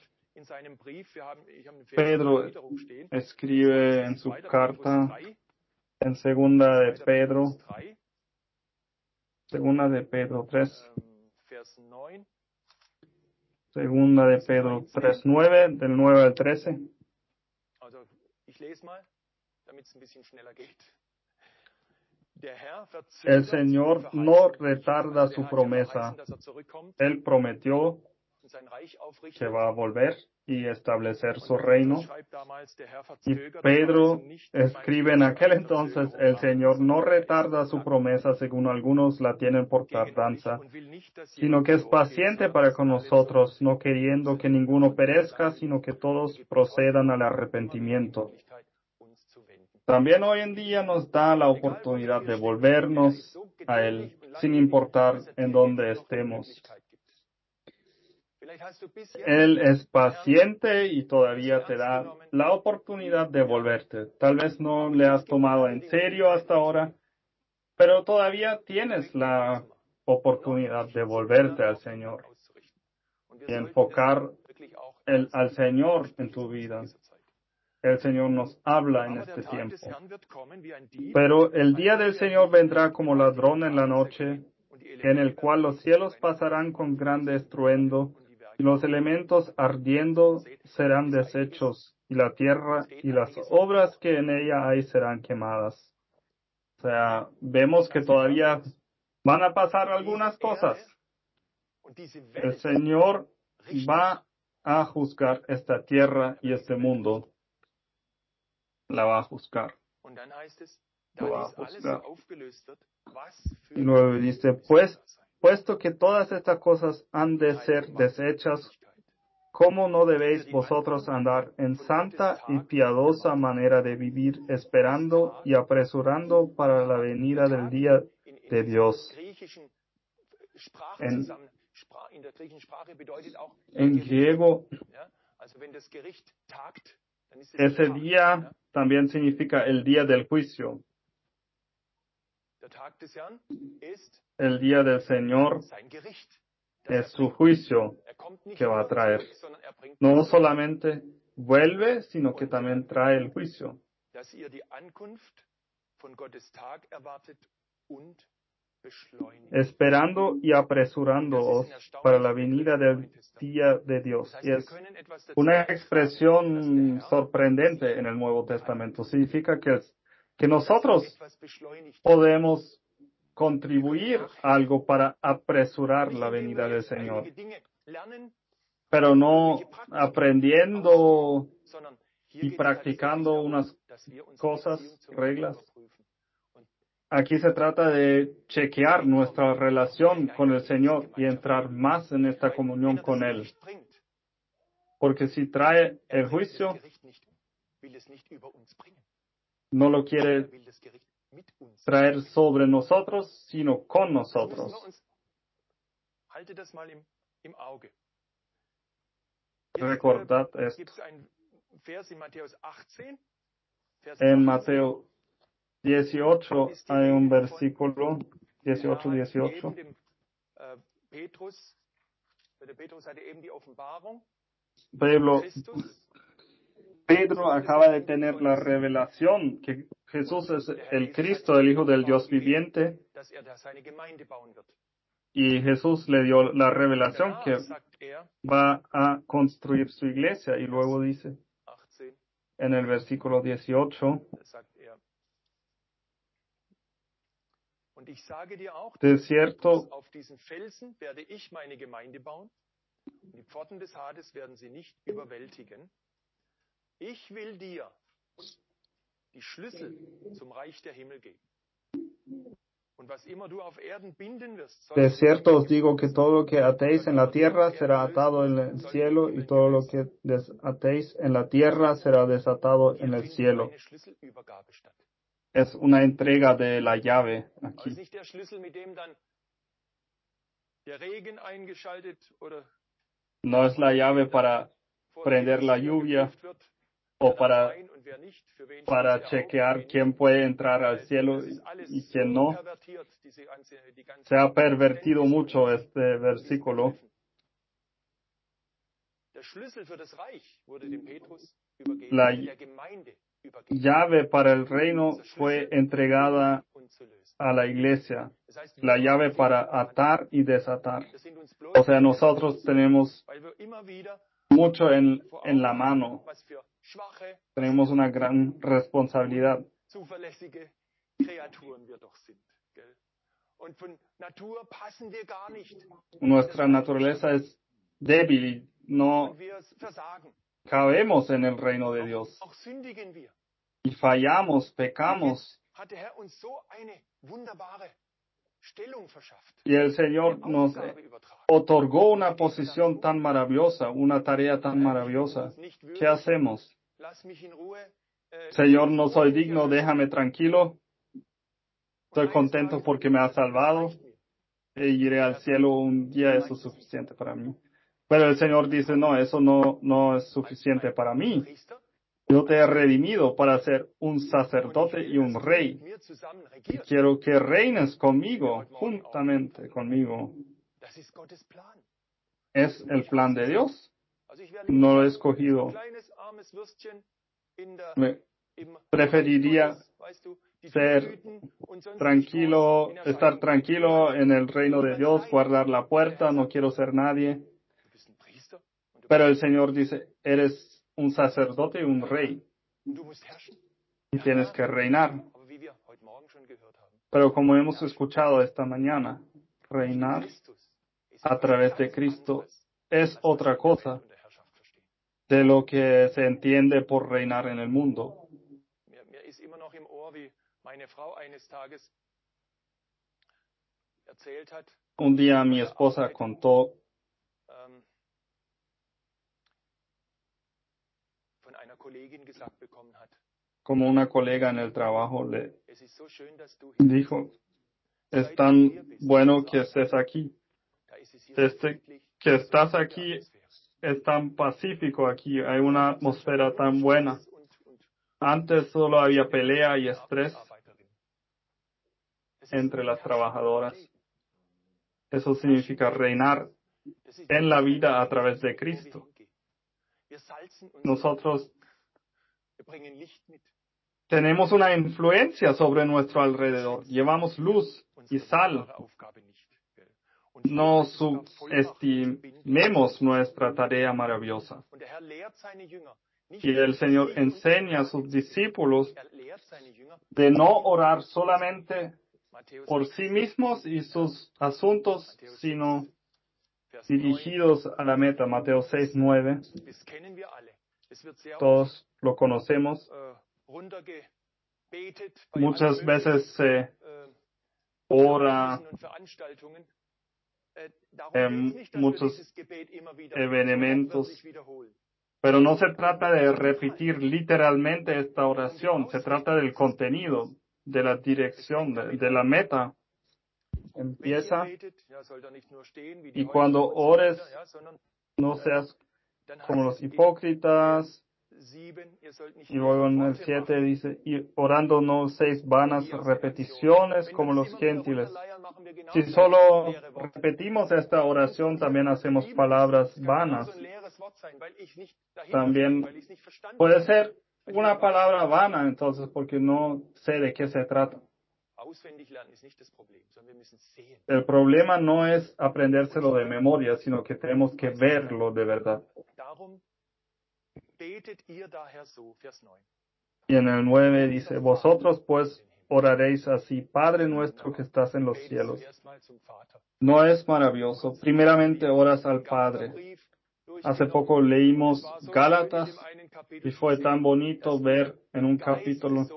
Pedro escribe en su carta, en segunda de Pedro, segunda de Pedro tres, segunda de Pedro tres, nueve, del nueve al trece. El Señor no retarda su promesa. Él prometió que va a volver y establecer su reino. Y Pedro escribe en aquel entonces, el Señor no retarda su promesa según algunos la tienen por tardanza, sino que es paciente para con nosotros, no queriendo que ninguno perezca, sino que todos procedan al arrepentimiento. También hoy en día nos da la oportunidad de volvernos a Él, sin importar en dónde estemos. Él es paciente y todavía te da la oportunidad de volverte. Tal vez no le has tomado en serio hasta ahora, pero todavía tienes la oportunidad de volverte al Señor y enfocar el, al Señor en tu vida. El Señor nos habla en este tiempo. Pero el día del Señor vendrá como ladrón en la noche, en el cual los cielos pasarán con grande estruendo, y los elementos ardiendo serán deshechos, y la tierra y las obras que en ella hay serán quemadas. O sea, vemos que todavía van a pasar algunas cosas. El Señor va a juzgar esta tierra y este mundo. La va a juzgar. Lo va a juzgar. Y luego dice, pues, puesto que todas estas cosas han de ser deshechas, ¿cómo no debéis vosotros andar en santa y piadosa manera de vivir, esperando y apresurando para la venida del día de Dios? En, en griego, ese día también significa el día del juicio. El día del Señor es su juicio que va a traer. No solamente vuelve, sino que también trae el juicio. Esperando y apresurándoos para la venida del día de Dios. Y es una expresión sorprendente en el Nuevo Testamento. Significa que, es, que nosotros podemos contribuir algo para apresurar la venida del Señor. pero no aprendiendo y practicando unas cosas, reglas. Aquí se trata de chequear nuestra relación con el Señor y entrar más en esta comunión con Él. Porque si trae el juicio, no lo quiere traer sobre nosotros, sino con nosotros. Recordad esto. En Mateo dieciocho hay un versículo, dieciocho, dieciocho. Pedro, Pedro acaba de tener la revelación que Jesús es el Cristo, el Hijo del Dios viviente. Y Jesús le dio la revelación que va a construir su iglesia. Y luego dice en el versículo dieciocho, de cierto, die Pforten des Hades werden sie nicht überwältigen. Ich will dir die Schlüssel zum Reich der Himmel geben. Und was immer du auf Erden binden wirst, de cierto os digo que todo lo que atéis en la tierra será atado en el cielo, y todo lo que desatéis en la tierra será desatado en el cielo. Es una entrega de la llave aquí. No es la llave para prender la lluvia o para, para chequear quién puede entrar al cielo y quién no. Se ha pervertido mucho este versículo. La llave para el reino fue entregada a la iglesia, la llave para atar y desatar. O sea, nosotros tenemos mucho en, en la mano. Tenemos una gran responsabilidad. Nuestra naturaleza es débil, no cabemos en el reino de Dios. Y fallamos, pecamos. Y el Señor nos otorgó una posición tan maravillosa, una tarea tan maravillosa. ¿Qué hacemos? Señor, no soy digno, déjame tranquilo. Estoy contento porque me has salvado. E iré al cielo un día, eso es suficiente para mí. Pero el Señor dice, no, eso no, no es suficiente para mí. Yo te he redimido para ser un sacerdote y un rey. Y quiero que reines conmigo, juntamente conmigo. Es el plan de Dios. No lo he escogido. Me preferiría ser tranquilo, estar tranquilo en el reino de Dios, guardar la puerta, no quiero ser nadie. Pero el Señor dice, eres un sacerdote y un rey. Y tienes que reinar. Pero como hemos escuchado esta mañana, reinar a través de Cristo es otra cosa de lo que se entiende por reinar en el mundo. Un día mi esposa contó como una colega en el trabajo le dijo, es tan bueno que estés aquí. Desde que estás aquí, es tan pacífico aquí, hay una atmósfera tan buena. Antes solo había pelea y estrés entre las trabajadoras. Eso significa reinar en la vida a través de Cristo. Nosotros tenemos una influencia sobre nuestro alrededor. Llevamos luz y sal. No subestimemos nuestra tarea maravillosa. Y el Señor enseña a sus discípulos de no orar solamente por sí mismos y sus asuntos, sino dirigidos a la meta, Mateo seis, nueve. Todos lo conocemos. Muchas veces se ora en muchos eventos, pero no se trata de repetir literalmente esta oración, se trata del contenido, de la dirección, de, de la meta. Empieza, y cuando ores, no seas como los hipócritas. Y luego en el siete dice, y orando no seis vanas repeticiones como los gentiles. Si solo repetimos esta oración, también hacemos palabras vanas. También puede ser una palabra vana, entonces, porque no sé de qué se trata. El problema no es aprendérselo de memoria, sino que tenemos que verlo de verdad. Y en el nueve dice, vosotros pues oraréis así, Padre nuestro que estás en los cielos. ¿No es maravilloso? Primeramente oras al Padre. Hace poco leímos Gálatas y fue tan bonito ver en un capítulo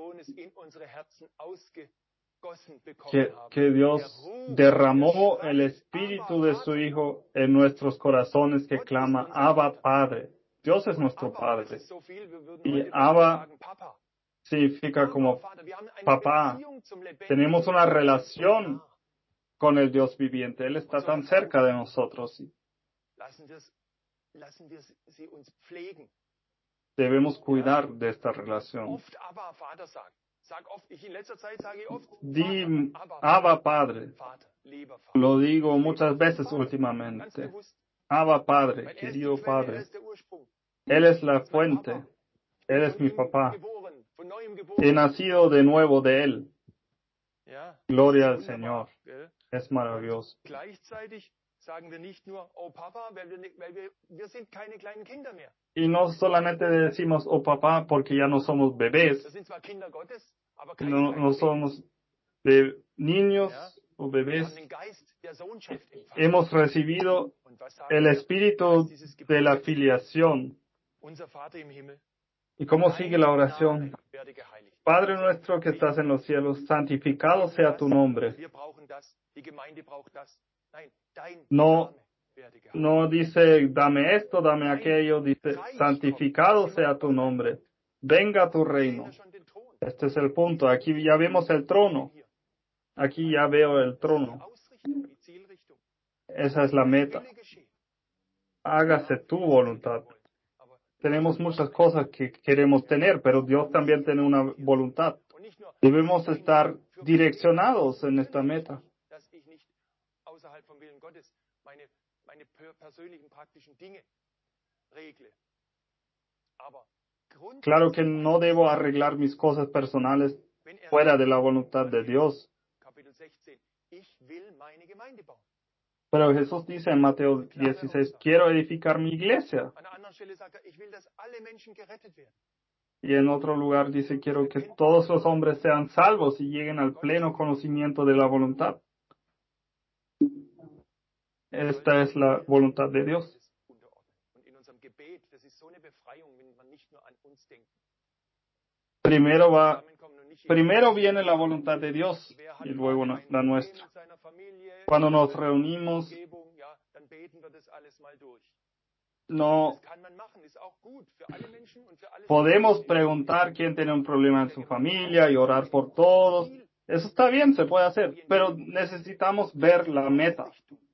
que, que Dios derramó el Espíritu de su Hijo en nuestros corazones que clama, Abba Padre. Dios es nuestro Padre. Y Abba significa como papá. Tenemos una relación con el Dios viviente. Él está tan cerca de nosotros. Debemos cuidar de esta relación. Di Abba Padre. Lo digo muchas veces últimamente. Abba Padre, querido Padre. Él es la fuente. Él es mi papá. He nacido de nuevo de Él. Gloria al Señor. Es maravilloso. Y no solamente decimos, oh papá, porque ya no somos bebés. No, no somos de niños o bebés. Hemos recibido el espíritu de la filiación. ¿Y cómo sigue la oración? Padre nuestro que estás en los cielos, santificado sea tu nombre. No, no dice, dame esto, dame aquello, dice, santificado sea tu nombre. Venga tu reino. Este es el punto. Aquí ya vemos el trono. Aquí ya veo el trono. Esa es la meta. Hágase tu voluntad. Tenemos muchas cosas que queremos tener, pero Dios también tiene una voluntad. Debemos estar direccionados en esta meta. Claro que no debo arreglar mis cosas personales fuera de la voluntad de Dios. Pero Jesús dice en Mateo dieciséis, quiero edificar mi iglesia. Y en otro lugar dice, quiero que todos los hombres sean salvos y lleguen al pleno conocimiento de la voluntad. Esta es la voluntad de Dios. Primero va, primero viene la voluntad de Dios y luego la nuestra. Cuando nos reunimos, no podemos preguntar quién tiene un problema en su familia y orar por todos. Eso está bien, se puede hacer, pero necesitamos ver la meta.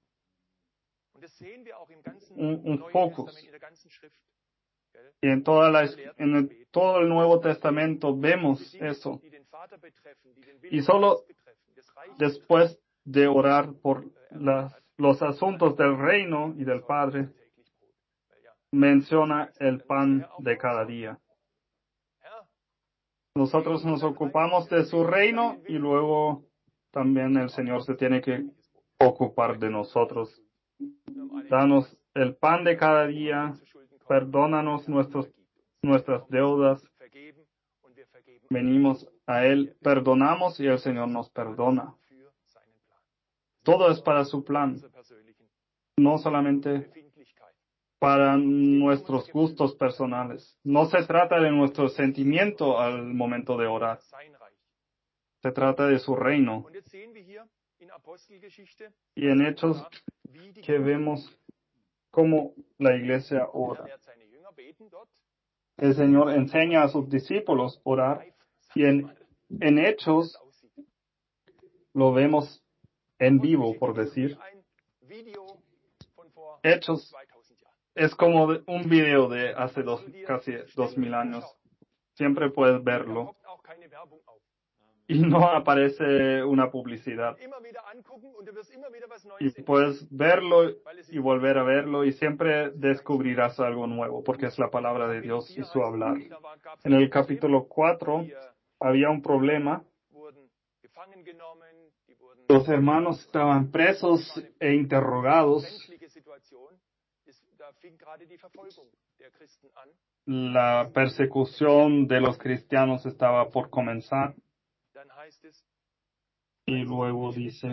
Un, un focus. Y en, toda la, en el, todo el Nuevo Testamento vemos eso. Y solo después de orar por las, los asuntos del reino y del Padre, menciona el pan de cada día. Nosotros nos ocupamos de su reino y luego también el Señor se tiene que ocupar de nosotros. Danos el pan de cada día, perdónanos nuestros, nuestras deudas. Venimos a Él, perdonamos y el Señor nos perdona. Todo es para su plan. no solamente para nuestros gustos personales. No se trata de nuestro sentimiento al momento de orar. Se trata de su reino. Y en Hechos que vemos cómo la iglesia ora. El Señor enseña a sus discípulos a orar. Y en, en Hechos lo vemos en vivo, por decir. Hechos es como un video de hace dos, casi dos mil años. Siempre puedes verlo. Y no aparece una publicidad. Y puedes verlo y volver a verlo y siempre descubrirás algo nuevo, porque es la palabra de Dios y su hablar. En el capítulo cuatro había un problema. Los hermanos estaban presos e interrogados. La persecución de los cristianos estaba por comenzar. Y luego dice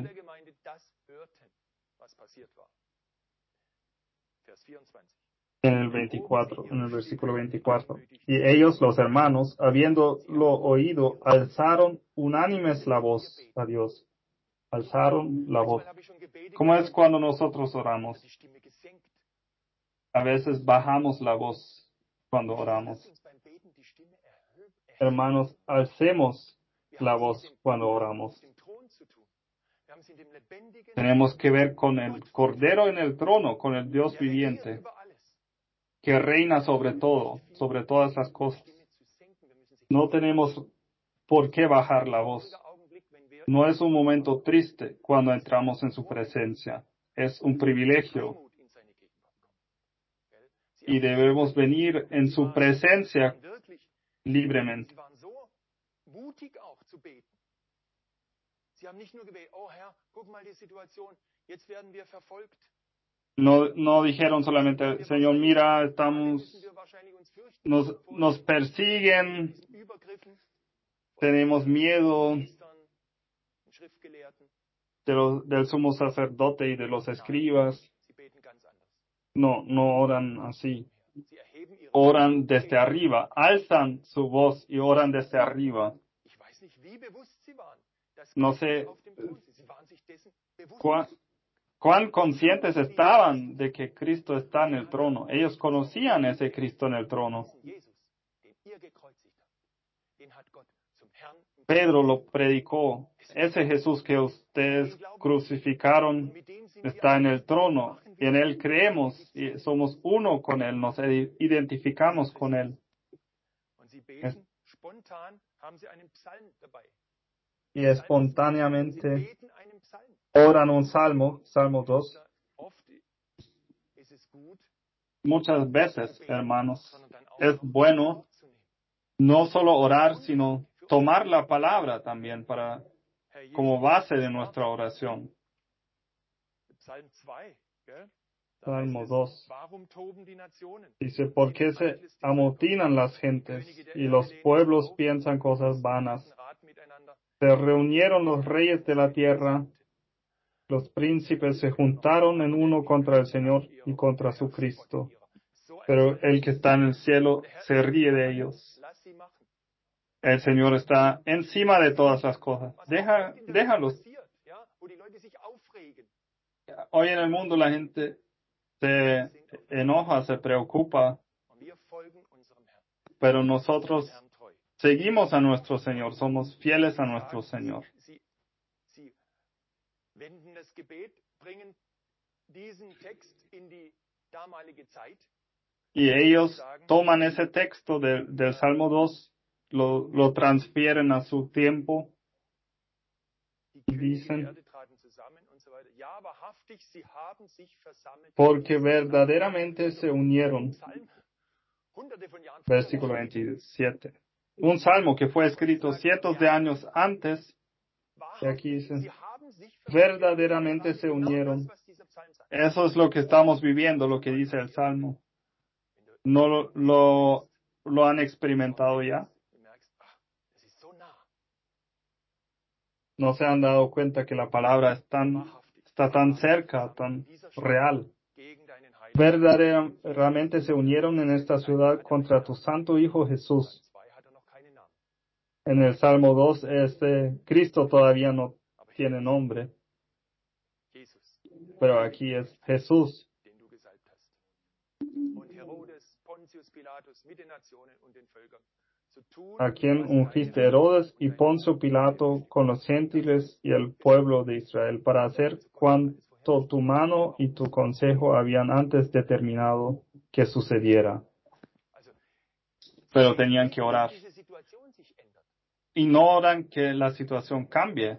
en el veinticuatro, en el versículo veinticuatro, y ellos, los hermanos, habiéndolo oído, alzaron unánimes la voz a Dios. Alzaron la voz. ¿Cómo es cuando nosotros oramos? A veces bajamos la voz cuando oramos. Hermanos, alcemos la voz cuando oramos. Tenemos que ver con el Cordero en el trono, con el Dios viviente, que reina sobre todo, sobre todas las cosas. No tenemos por qué bajar la voz. No es un momento triste cuando entramos en su presencia. Es un privilegio. Y debemos venir en su presencia libremente. No, no dijeron solamente, Señor, mira, estamos, nos, nos persiguen, tenemos miedo de los, del sumo sacerdote y de los escribas. No, no oran así. Oran desde arriba, alzan su voz y oran desde arriba. No sé cuán, cuán conscientes estaban de que Cristo está en el trono. Ellos conocían ese Cristo en el trono. Pedro lo predicó. Ese Jesús que ustedes crucificaron está en el trono. Y en Él creemos y somos uno con Él. Nos identificamos con Él. Es, y espontáneamente oran un salmo, Salmo dos. Muchas veces, hermanos, es bueno no solo orar, sino tomar la palabra también para como base de nuestra oración. Salmo dos. Dice, ¿por qué se amotinan las gentes y los pueblos piensan cosas vanas? Se reunieron los reyes de la tierra, los príncipes se juntaron en uno contra el Señor y contra su Cristo. Pero el que está en el cielo se ríe de ellos. El Señor está encima de todas las cosas. Deja, déjalos. Hoy en el mundo la gente se enoja, se preocupa, pero nosotros seguimos a nuestro Señor, somos fieles a nuestro Señor. Y ellos toman ese texto de, del Salmo dos, lo, lo transfieren a su tiempo y dicen, porque verdaderamente se unieron. Versículo veintisiete. Un salmo que fue escrito cientos de años antes, y aquí dicen, verdaderamente se unieron. Eso es lo que estamos viviendo, lo que dice el salmo. ¿No lo, lo, lo han experimentado ya? ¿No se han dado cuenta que la palabra es tan está tan cerca, tan real. Verdaderamente se unieron en esta ciudad contra tu santo Hijo Jesús. En el Salmo dos, este Cristo todavía no tiene nombre, pero aquí es Jesús. A quien ungiste Herodes y Poncio Pilato con los gentiles y el pueblo de Israel para hacer cuanto tu mano y tu consejo habían antes determinado que sucediera. Pero tenían que orar. Y no oran que la situación cambie.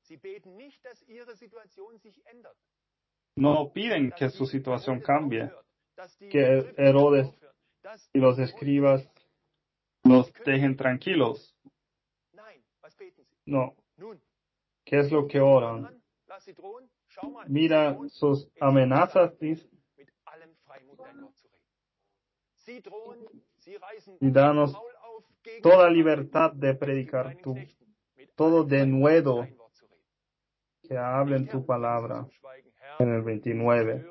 No piden que su situación cambie, que Herodes y los escribas los dejen tranquilos. No. ¿Qué es lo que oran? Mira sus amenazas, dice, y danos toda libertad de predicar tu, todo denuedo que hablen tu palabra. En el veintinueve.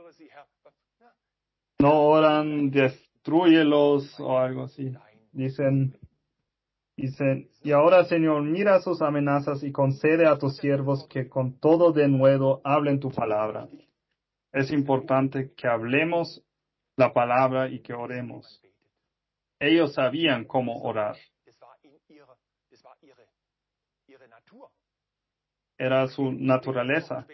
No oran, destrúyelos o algo así. Dicen, dicen, y ahora, Señor, mira sus amenazas y concede a tus siervos que con todo denuedo hablen tu palabra. Es importante que hablemos la palabra y que oremos. Ellos sabían cómo orar. Era su naturaleza.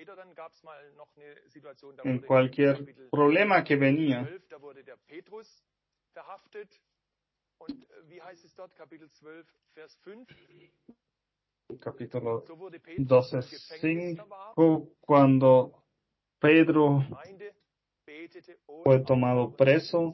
En cualquier problema que venía, capítulo doce, cinco, cuando Pedro fue tomado preso,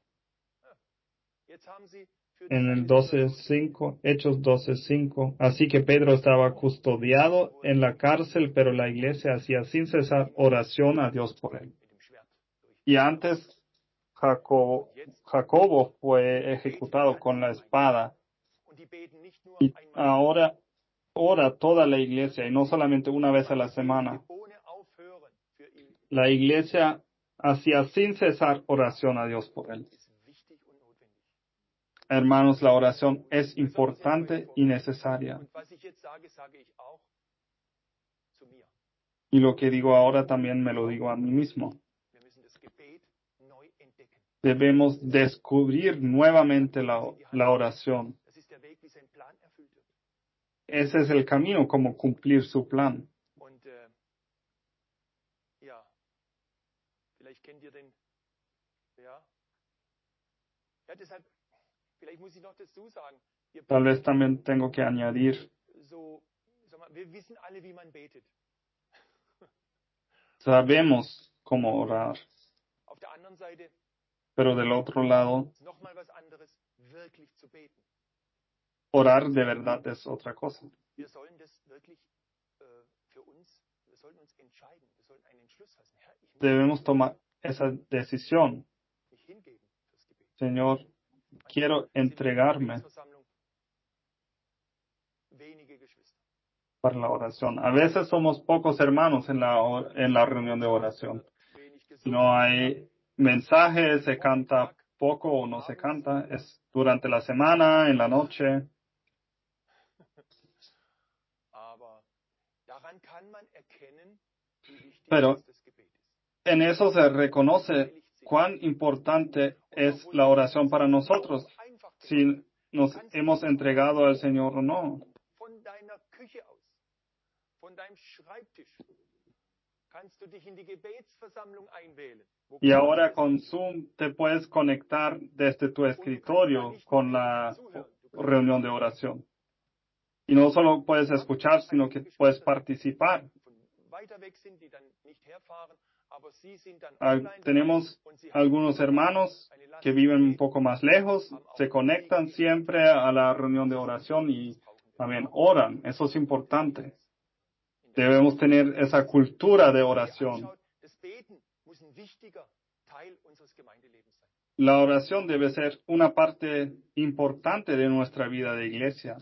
en el doce cinco, Hechos doce cinco, así que Pedro estaba custodiado en la cárcel, pero la iglesia hacía sin cesar oración a Dios por él. Y antes Jacobo, Jacobo fue ejecutado con la espada, y ahora ora toda la iglesia, y no solamente una vez a la semana. La iglesia hacía sin cesar oración a Dios por él. Hermanos, la oración es importante y necesaria. Y lo que digo ahora también me lo digo a mí mismo. Debemos descubrir nuevamente la, la oración. Ese es el camino como cumplir su plan. Tal vez también tengo que añadir, sabemos cómo orar, pero del otro lado, orar de verdad es otra cosa. Debemos tomar esa decisión. Señor, quiero entregarme para la oración. A veces somos pocos hermanos en la, en la reunión de oración. No hay mensajes, se canta poco o no se canta. Es durante la semana, en la noche. Pero en eso se reconoce cuán importante es la oración para nosotros, si nos hemos entregado al Señor o no. Y ahora con Zoom te puedes conectar desde tu escritorio con la reunión de oración. Y no solo puedes escuchar, sino que puedes participar. Al, tenemos algunos hermanos que viven un poco más lejos, se conectan siempre a la reunión de oración y también oran. Eso es importante. Debemos tener esa cultura de oración. La oración debe ser una parte importante de nuestra vida de iglesia.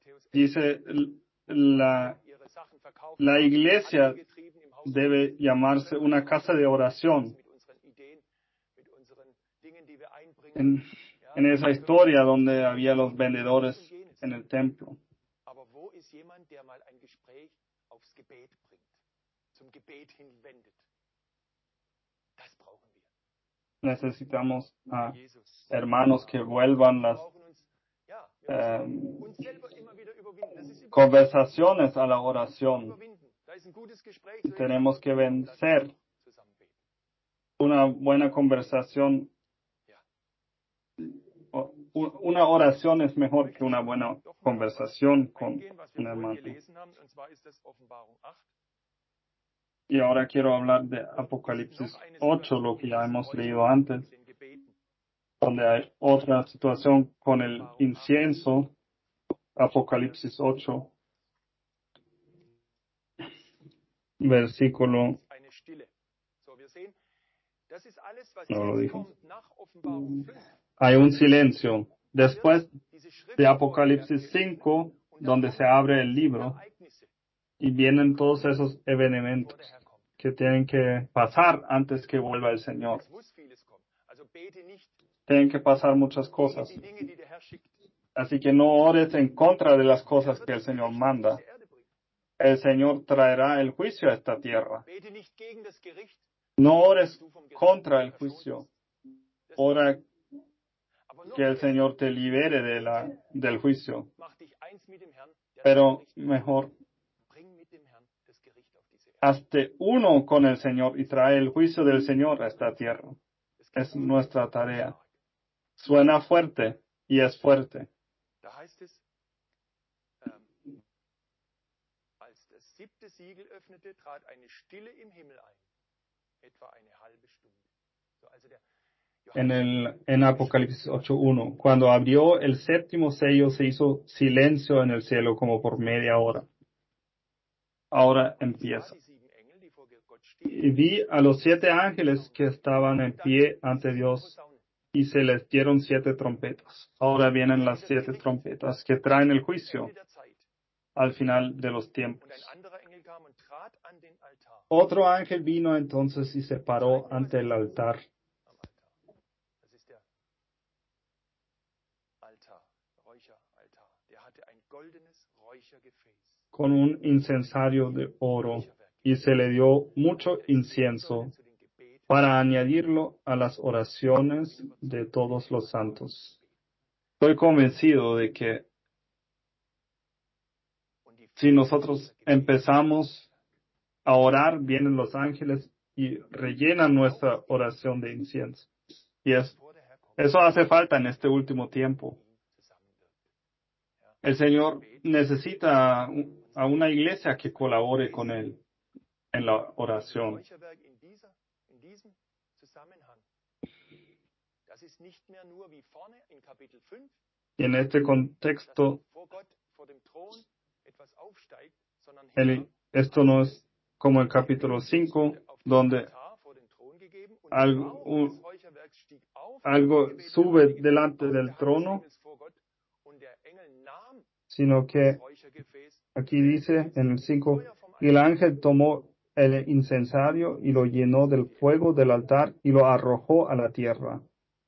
dice, la, la iglesia debe llamarse una casa de oración. En, en esa historia donde había los vendedores en el templo. Necesitamos a hermanos que vuelvan las eh, conversaciones a la oración. Tenemos que vencer. Una buena conversación, una oración es mejor que una buena conversación con un hermano. Y ahora quiero hablar de Apocalipsis ocho, lo que ya hemos leído antes, donde hay otra situación con el incienso. Apocalipsis ocho, versículo. No lo dijo. Hay un silencio. Después de Apocalipsis cinco, donde se abre el libro, y vienen todos esos eventos que tienen que pasar antes que vuelva el Señor. Tienen que pasar muchas cosas. Así que no ores en contra de las cosas que el Señor manda. El Señor traerá el juicio a esta tierra. No ores contra el juicio. Ora que el Señor te libere de la, del juicio. Pero mejor, hazte uno con el Señor y trae el juicio del Señor a esta tierra. Es nuestra tarea. Suena fuerte y es fuerte. En, el, en Apocalipsis ocho uno, cuando abrió el séptimo sello, se hizo silencio en el cielo como por media hora. Ahora empieza. Y vi a los siete ángeles que estaban en pie ante Dios y se les dieron siete trompetas. Ahora vienen las siete trompetas que traen el juicio al final de los tiempos. Otro ángel vino entonces y se paró ante el altar. Con un incensario de oro, y se le dio mucho incienso para añadirlo a las oraciones de todos los santos. Estoy convencido de que si nosotros empezamos a orar, vienen los ángeles y rellenan nuestra oración de incienso. Y es, eso hace falta en este último tiempo. El Señor necesita a una iglesia que colabore con Él en la oración. Y en este contexto, el, esto no es como el capítulo cinco, donde algo, un, algo sube delante del trono, sino que aquí dice en el cinco, y el ángel tomó el incensario y lo llenó del fuego del altar y lo arrojó a la tierra.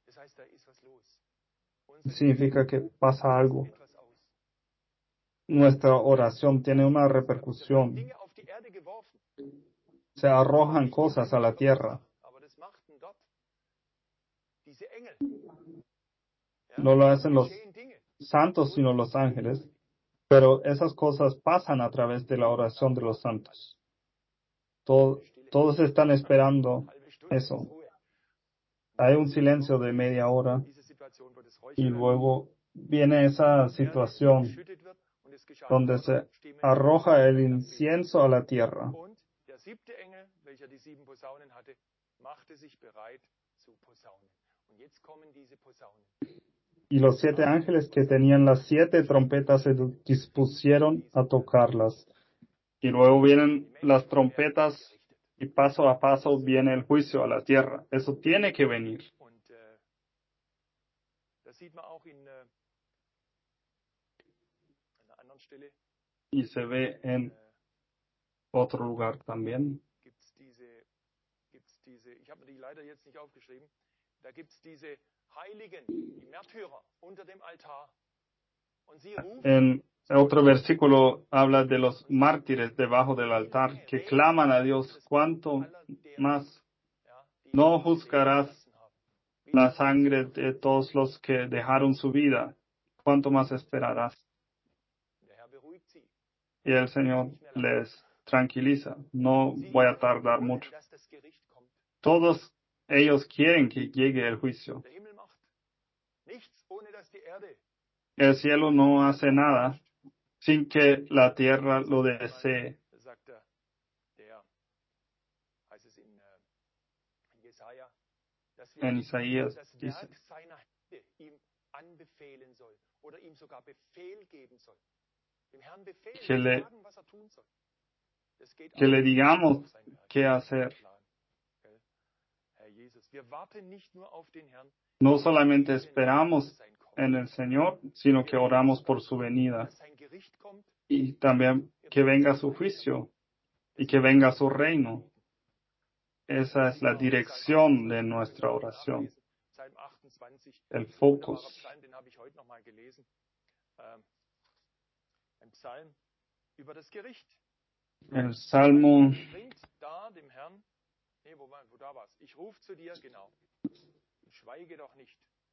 Significa que pasa algo. Nuestra oración tiene una repercusión. Se arrojan cosas a la tierra. No lo hacen los santos, sino los ángeles. Pero esas cosas pasan a través de la oración de los santos. Todo, todos están esperando eso. Hay un silencio de media hora y luego viene esa situación donde se arroja el incienso a la tierra. Y los siete ángeles que tenían las siete trompetas se dispusieron a tocarlas. Y luego vienen las trompetas y paso a paso viene el juicio a la tierra. Eso tiene que venir. Stelle y se ve en äh, otro lugar también. gibt's diese, gibt's diese, ich habe mir die leider jetzt nicht aufgeschrieben, da gibt es diese Heiligen, die Märtyrer unter dem Altar. Und sie rufen, En otro versículo habla de los mártires debajo del altar que claman a Dios. ¿Cuánto más ja, die no ihr Leben juzgarás gelassen haben? Wie la das sangre de todos los que dejaron su vida? ¿Cuánto más esperarás? der Herr beruhigt sie. Y el Señor les tranquiliza. No Sie voy a alle tardar wollen, mucho. dass das Gericht kommt. Todos ellos quieren que llegue el juicio. Der Himmel macht nichts, ohne dass die Erde El cielo no hace nada sin que la tierra lo desee. Da sagt er, der, heißt es in, äh, in Jesaja, dass wir En Isaías das dice Werk seiner Hände ihm anbefehlen sollen oder ihm sogar Befehl geben sollen. Dem Herrn befehlen, que le, sagen, was er tun soll. Das geht que auch le digamos auf sein Werk, qué hacer. Plan, gell? Herr Jesus, wir warten nicht nur auf den Herrn, No wir solamente beten esperamos auf sein Kommen. en el Señor, sino que oramos por su venida Dass sein Gericht kommt, y también que venga su juicio y que venga su reino. Esa es la dirección de nuestra oración, Psalm achtundzwanzig, el ein wunderbarer focus. Psalm, den habe ich heute noch mal gelesen. Ähm, ein Psalm über das Gericht. El Salmo, Bringt da dem Herrn, nee, wo, war, wo da war's? Ich rufe zu dir, genau. Schweige doch nicht.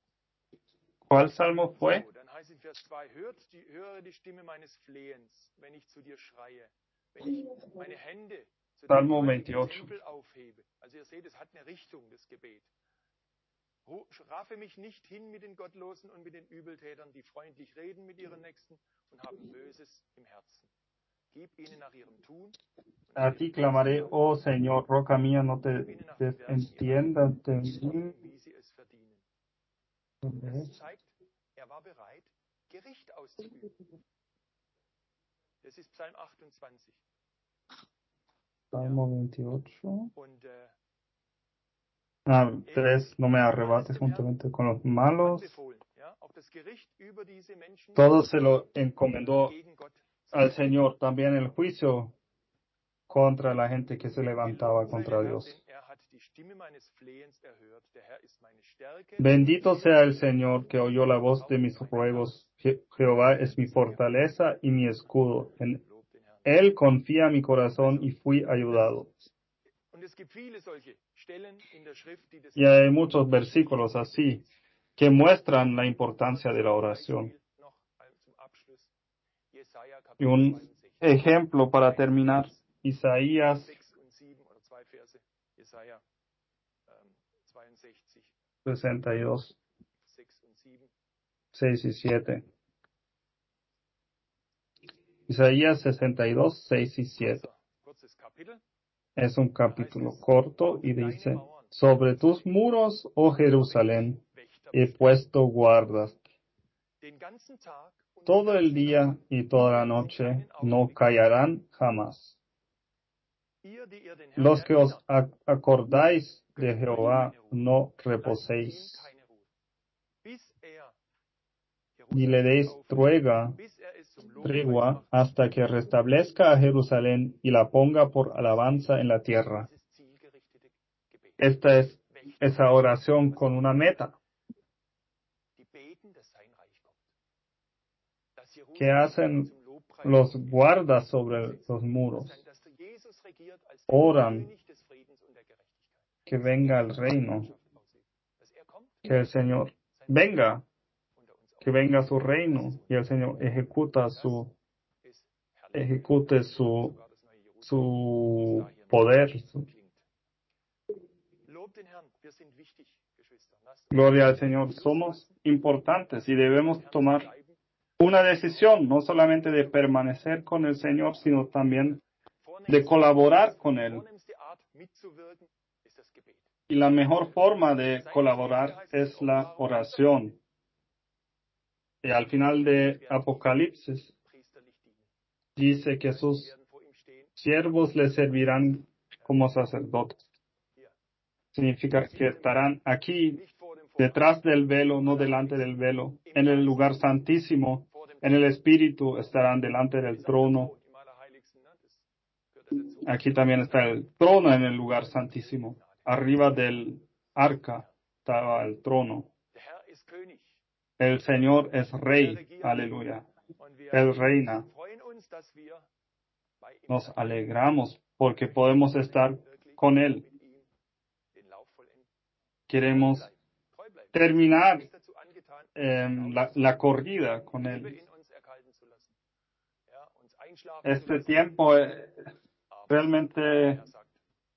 ¿cuál salmo fue? So, dann heißt es in Vers zwei, hört die, höre die Stimme meines Flehens, wenn ich zu dir schreie, wenn ich meine Hände zu dem Salmo heiligen veintiocho. Tempel aufhebe. Also ihr seht, es hat eine Richtung, das Gebet. Ru- Raffe mich nicht hin mit den Gottlosen und mit den Übeltätern, die freundlich reden mit ihren Nächsten und haben Böses im Herzen. Gib ihnen nach ihrem Tun. und A nach ti ihren clamaré, Taten oh Señor, roca mía, no te Gib ihnen nach den Werken ihrer desentiendas de Hände, mí. wie sie es verdienen. Das zeigt, er war bereit, Gericht auszuüben. Das ist Psalm achtundzwanzig. Salmo veintiocho. Und äh, Ah, tres, no me arrebates juntamente con los malos. anbefohlen, ja, auch das Gericht über diese Menschen Todo se lo encomendó gegen Gott. al Señor, también el juicio contra la gente que se levantaba Gelobt sei contra der Herr, Dios. denn er hat die Stimme meines Flehens erhört. Der Herr ist meine Stärke. Bendito sea el Señor que oyó la voz de mis ruegos. Je- Jehová es mi fortaleza y mi escudo. En Lob den Herrn. Él confía mi corazón y fui ayudado. Und es gibt viele solche Stellen in der Schrift, die das Y hay muchos versículos así que muestran la importancia de la oración. noch zum Abschluss. Jesaja Y Kapitel un zweiundsechzig. ejemplo para terminar, Isaías sechs und sieben oder zwei Verse. Jesaja ähm, zweiundsechzig, sesenta y dos, sechs und sieben. seis y siete. Isaías sesenta y dos, seis y siete. Kurzer, kurzes Kapitel. Es un capítulo corto y dice, sobre tus muros, oh Jerusalén, he puesto guardas. Den ganzen Tag und Todo den el ganzen día Nacht. y toda la noche no callarán jamás. Ihr, die ihr den Herrn Los que os erinnert, ac- acordáis de Jehová, no reposéis, lasst ihm keine Ruhe. Bis er ni le deis Jerusalem truega, bis er es zum Lobpreis tregua, macht. hasta que restablezca a Jerusalén y la ponga por alabanza en la tierra. Dieses zielgerichtete Gebet. Esta es esa oración con una meta. Die beten, dass sein Reich kommt. Dass que Jerusalem hacen zum Lobpreis los kommt. guardas sobre los muros. Dass Jesus regiert als der Oran König des Friedens und der Gerechtigkeit. que venga el reino, Dass er kommt, que el Señor venga, que venga su reino y el Señor ejecuta su, ejecute su, su poder. Su- Lob den Herrn, wir sind wichtig, Geschwister. Lasst uns Gloria al Señor. Somos importantes y debemos tomar una decisión, no solamente de permanecer con el Señor, sino también de colaborar con Él. vornehmste Art mitzuwirken ist das Gebet. Y la mejor forma de colaborar es la oración. Y al final de Apocalipsis Priesterlich dienen. dice que sus Sie werden vor ihm stehen. siervos le servirán como sacerdotes. Significa que estarán aquí Nicht vor dem Vorhang, detrás del velo, no delante del velo, en el lugar santísimo, en el Espíritu estarán delante del trono. Im Allerheiligsten, ne? Das gehört dazu. Aquí también está el trono en el lugar santísimo. Arriba del arca estaba el trono. Der Herr ist König. El Señor es Er rey. regiert. Aleluya. Und wir Él reina. freuen uns, dass wir bei ihm Nos sein. alegramos porque podemos estar Wirklich con Él. mit ihm den Lauf vollenden. Queremos Treu bleiben. terminar Er ist dazu angetan, em, la, la corrida con Liebe Él. in uns erkalten zu lassen. Ja, uns einschlafen zu Este lassen. tiempo eh, Aber realmente er sagt,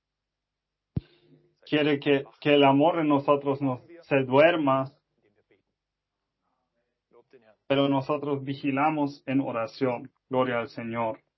quiere que, que el amor en nosotros nos, se duerma, indem wir beten. Lob den Herrn. pero nosotros vigilamos en oración. Gloria al Señor.